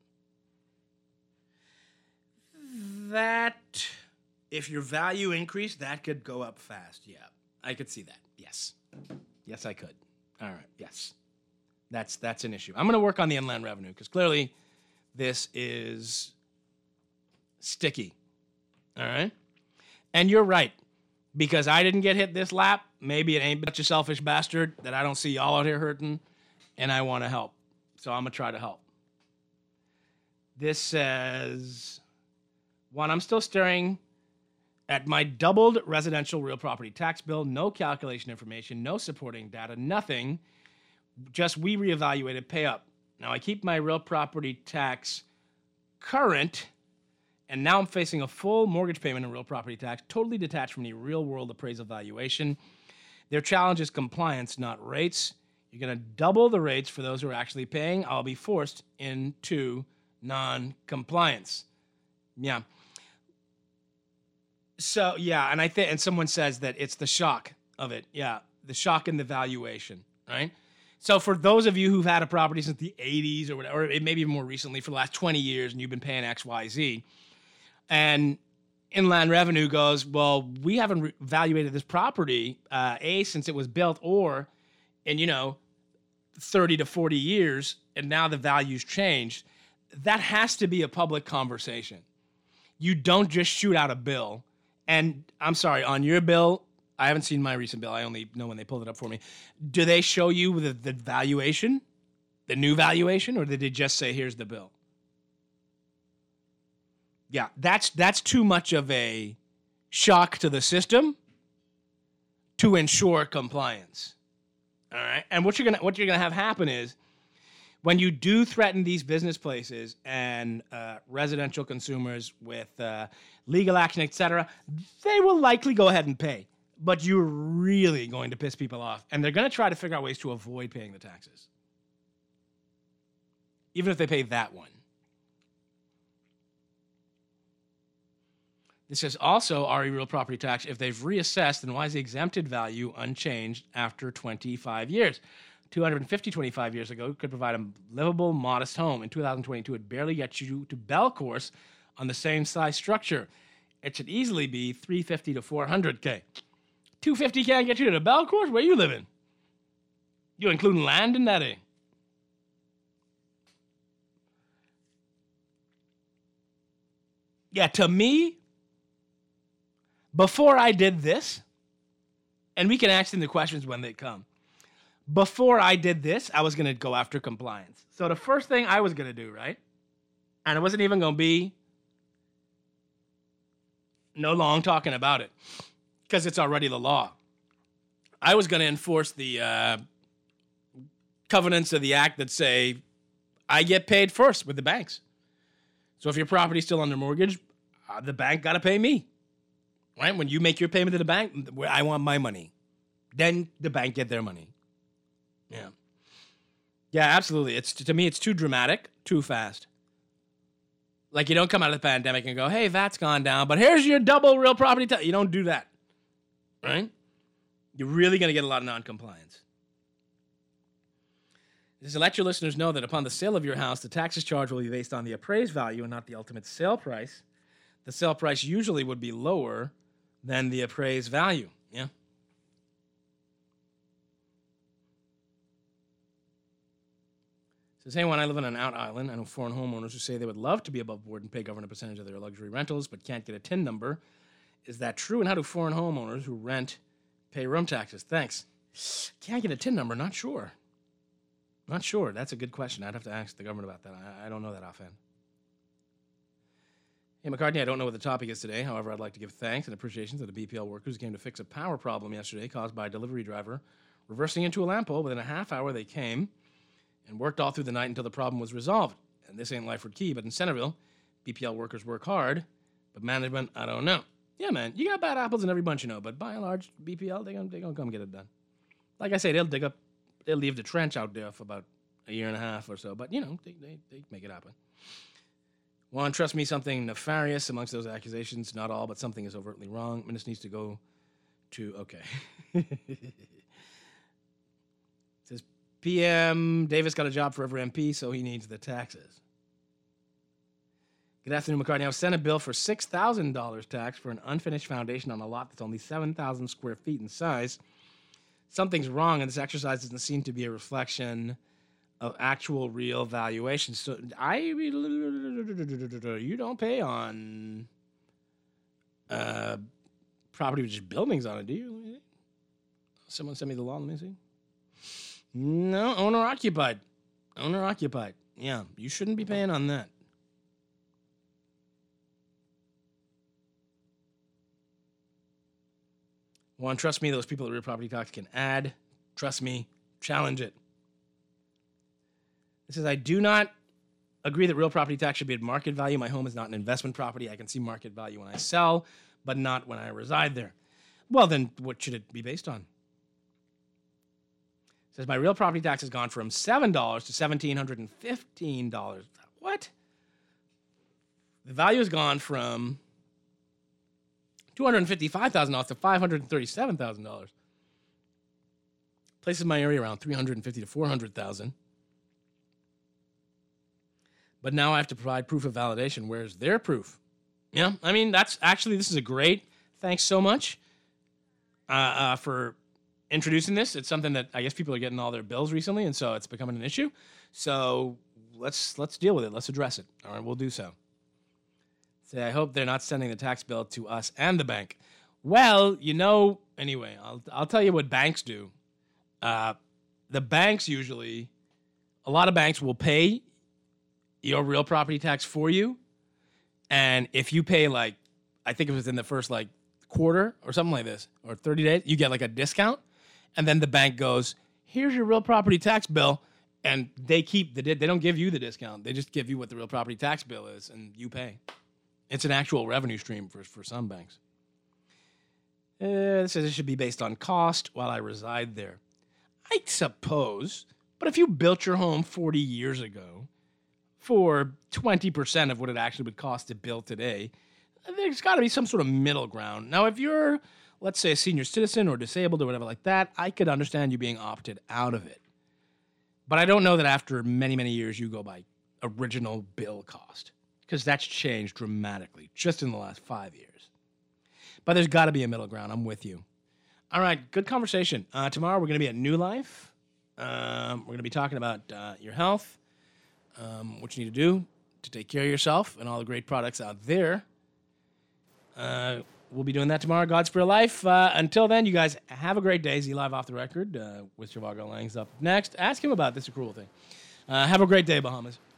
That, if your value increased, that could go up fast. Yeah, I could see that. Yes, I could. All right, yes. That's an issue. I'm going to work on the inland revenue because clearly this is sticky. All right? And you're right. Because I didn't get hit this lap, maybe it ain't such a selfish bastard that I don't see y'all out here hurting, and I want to help. So I'm going to try to help. This says, one, I'm still staring at my doubled residential real property tax bill. No calculation information, no supporting data, nothing. Just we reevaluated, pay up. Now I keep my real property tax current, and now I'm facing a full mortgage payment and real property tax, totally detached from the real-world appraisal valuation. Their challenge is compliance, not rates. You're going to double the rates for those who are actually paying. I'll be forced into non-compliance. Yeah. So, yeah, and I think, and someone says that it's the shock of it. Yeah, the shock in the valuation, right? So for those of you who've had a property since the 80s or whatever, or maybe even more recently for the last 20 years and you've been paying X, Y, Z, and inland revenue goes, well, we haven't evaluated this property, A, since it was built, or in, 30 to 40 years, and now the value's changed. That has to be a public conversation. You don't just shoot out a bill. And I'm sorry, on your bill, I haven't seen my recent bill. I only know when they pulled it up for me. Do they show you the valuation, the new valuation, or did they just say, here's the bill? Yeah, that's too much of a shock to the system to ensure compliance. All right, and what you're gonna have happen is when you do threaten these business places and residential consumers with legal action, etc., they will likely go ahead and pay. But you're really going to piss people off, and they're going to try to figure out ways to avoid paying the taxes, even if they pay that one. This says also RE real property tax. If they've reassessed, then why is the exempted value unchanged after 25 years? 25 years ago could provide a livable, modest home. In 2022, it barely gets you to Bell Course on the same size structure. It should easily be $350 to $400K. $250 can't get you to the Bell Course? Where you living? You including land in that, eh? Yeah, to me, before I did this, and we can ask them the questions when they come. Before I did this, I was going to go after compliance. So the first thing I was going to do, right? And it wasn't even going to be no long talking about it because it's already the law. I was going to enforce the covenants of the act that say I get paid first with the banks. So if your property's still under mortgage, the bank got to pay me. Right? When you make your payment to the bank, I want my money. Then the bank get their money. Yeah. Yeah, absolutely. To me, it's too dramatic, too fast. Like you don't come out of the pandemic and go, hey, that's gone down, but here's your double real property tax. You don't do that. Right? You're really going to get a lot of non-compliance. This is to let your listeners know that upon the sale of your house, the taxes charged will be based on the appraised value and not the ultimate sale price. The sale price usually would be lower than the appraised value. Yeah. Says, hey, when I live on an out island, I know foreign homeowners who say they would love to be above board and pay government percentage of their luxury rentals, but can't get a TIN number. Is that true? And how do foreign homeowners who rent pay room taxes? Thanks. Can't get a TIN number? Not sure. Not sure. That's a good question. I'd have to ask the government about that. I don't know that offhand. Hey, McCartney, I don't know what the topic is today. However, I'd like to give thanks and appreciation to the BPL workers who came to fix a power problem yesterday caused by a delivery driver reversing into a lamp pole. Within a half hour, they came and worked all through the night until the problem was resolved. And this ain't Lyford Key, but in Centerville, BPL workers work hard, but management, I don't know. Yeah, man, you got bad apples in every bunch, but by and large, BPL, they gonna come get it done. Like I say, they'll leave the trench out there for about a year and a half or so, but, they make it happen. Juan, trust me, something nefarious amongst those accusations. Not all, but something is overtly wrong. And this needs to go to, okay. It says, PM Davis got a job for every MP, so he needs the taxes. Good afternoon, McCartney. I was sent a bill for $6,000 tax for an unfinished foundation on a lot that's only 7,000 square feet in size. Something's wrong, and this exercise doesn't seem to be a reflection of actual real valuations. So you don't pay on property with just buildings on it, do you? Someone send me the law. Let me see. No, owner occupied. Owner occupied. Yeah, you shouldn't be paying on that. One, trust me, those people at real property tax can add. Trust me, challenge it. It says, I do not agree that real property tax should be at market value. My home is not an investment property. I can see market value when I sell, but not when I reside there. Well, then what should it be based on? It says, my real property tax has gone from $7 to $1,715. What? The value has gone from $255,000 to $537,000. Places in my area around $350,000 to $400,000. But now I have to provide proof of validation. Where's their proof? Yeah, I mean, this is a great, thanks so much for introducing this. It's something that I guess people are getting all their bills recently, and so it's becoming an issue. So let's deal with it. Let's address it. All right, we'll do so. Say, I hope they're not sending the tax bill to us and the bank. Well, anyway, I'll tell you what banks do. The banks usually, a lot of banks will pay your real property tax for you. And if you pay I think it was in the first quarter or something like this, or 30 days, you get a discount. And then the bank goes, here's your real property tax bill. And they don't give you the discount. They just give you what the real property tax bill is and you pay. It's an actual revenue stream for some banks. It says it should be based on cost while I reside there. I suppose, but if you built your home 40 years ago for 20% of what it actually would cost to build today, there's got to be some sort of middle ground. Now, if you're, let's say, a senior citizen or disabled or whatever like that, I could understand you being opted out of it. But I don't know that after many, many years you go by original bill cost, because that's changed dramatically just in the last 5 years. But there's got to be a middle ground. I'm with you. All right, good conversation. Tomorrow we're going to be at New Life. We're going to be talking about your health, what you need to do to take care of yourself, and all the great products out there. We'll be doing that tomorrow. God's for life. Until then, you guys have a great day. Z Live Off the Record with Zhivago Lang's up next. Ask him about this cruel thing. Have a great day, Bahamas.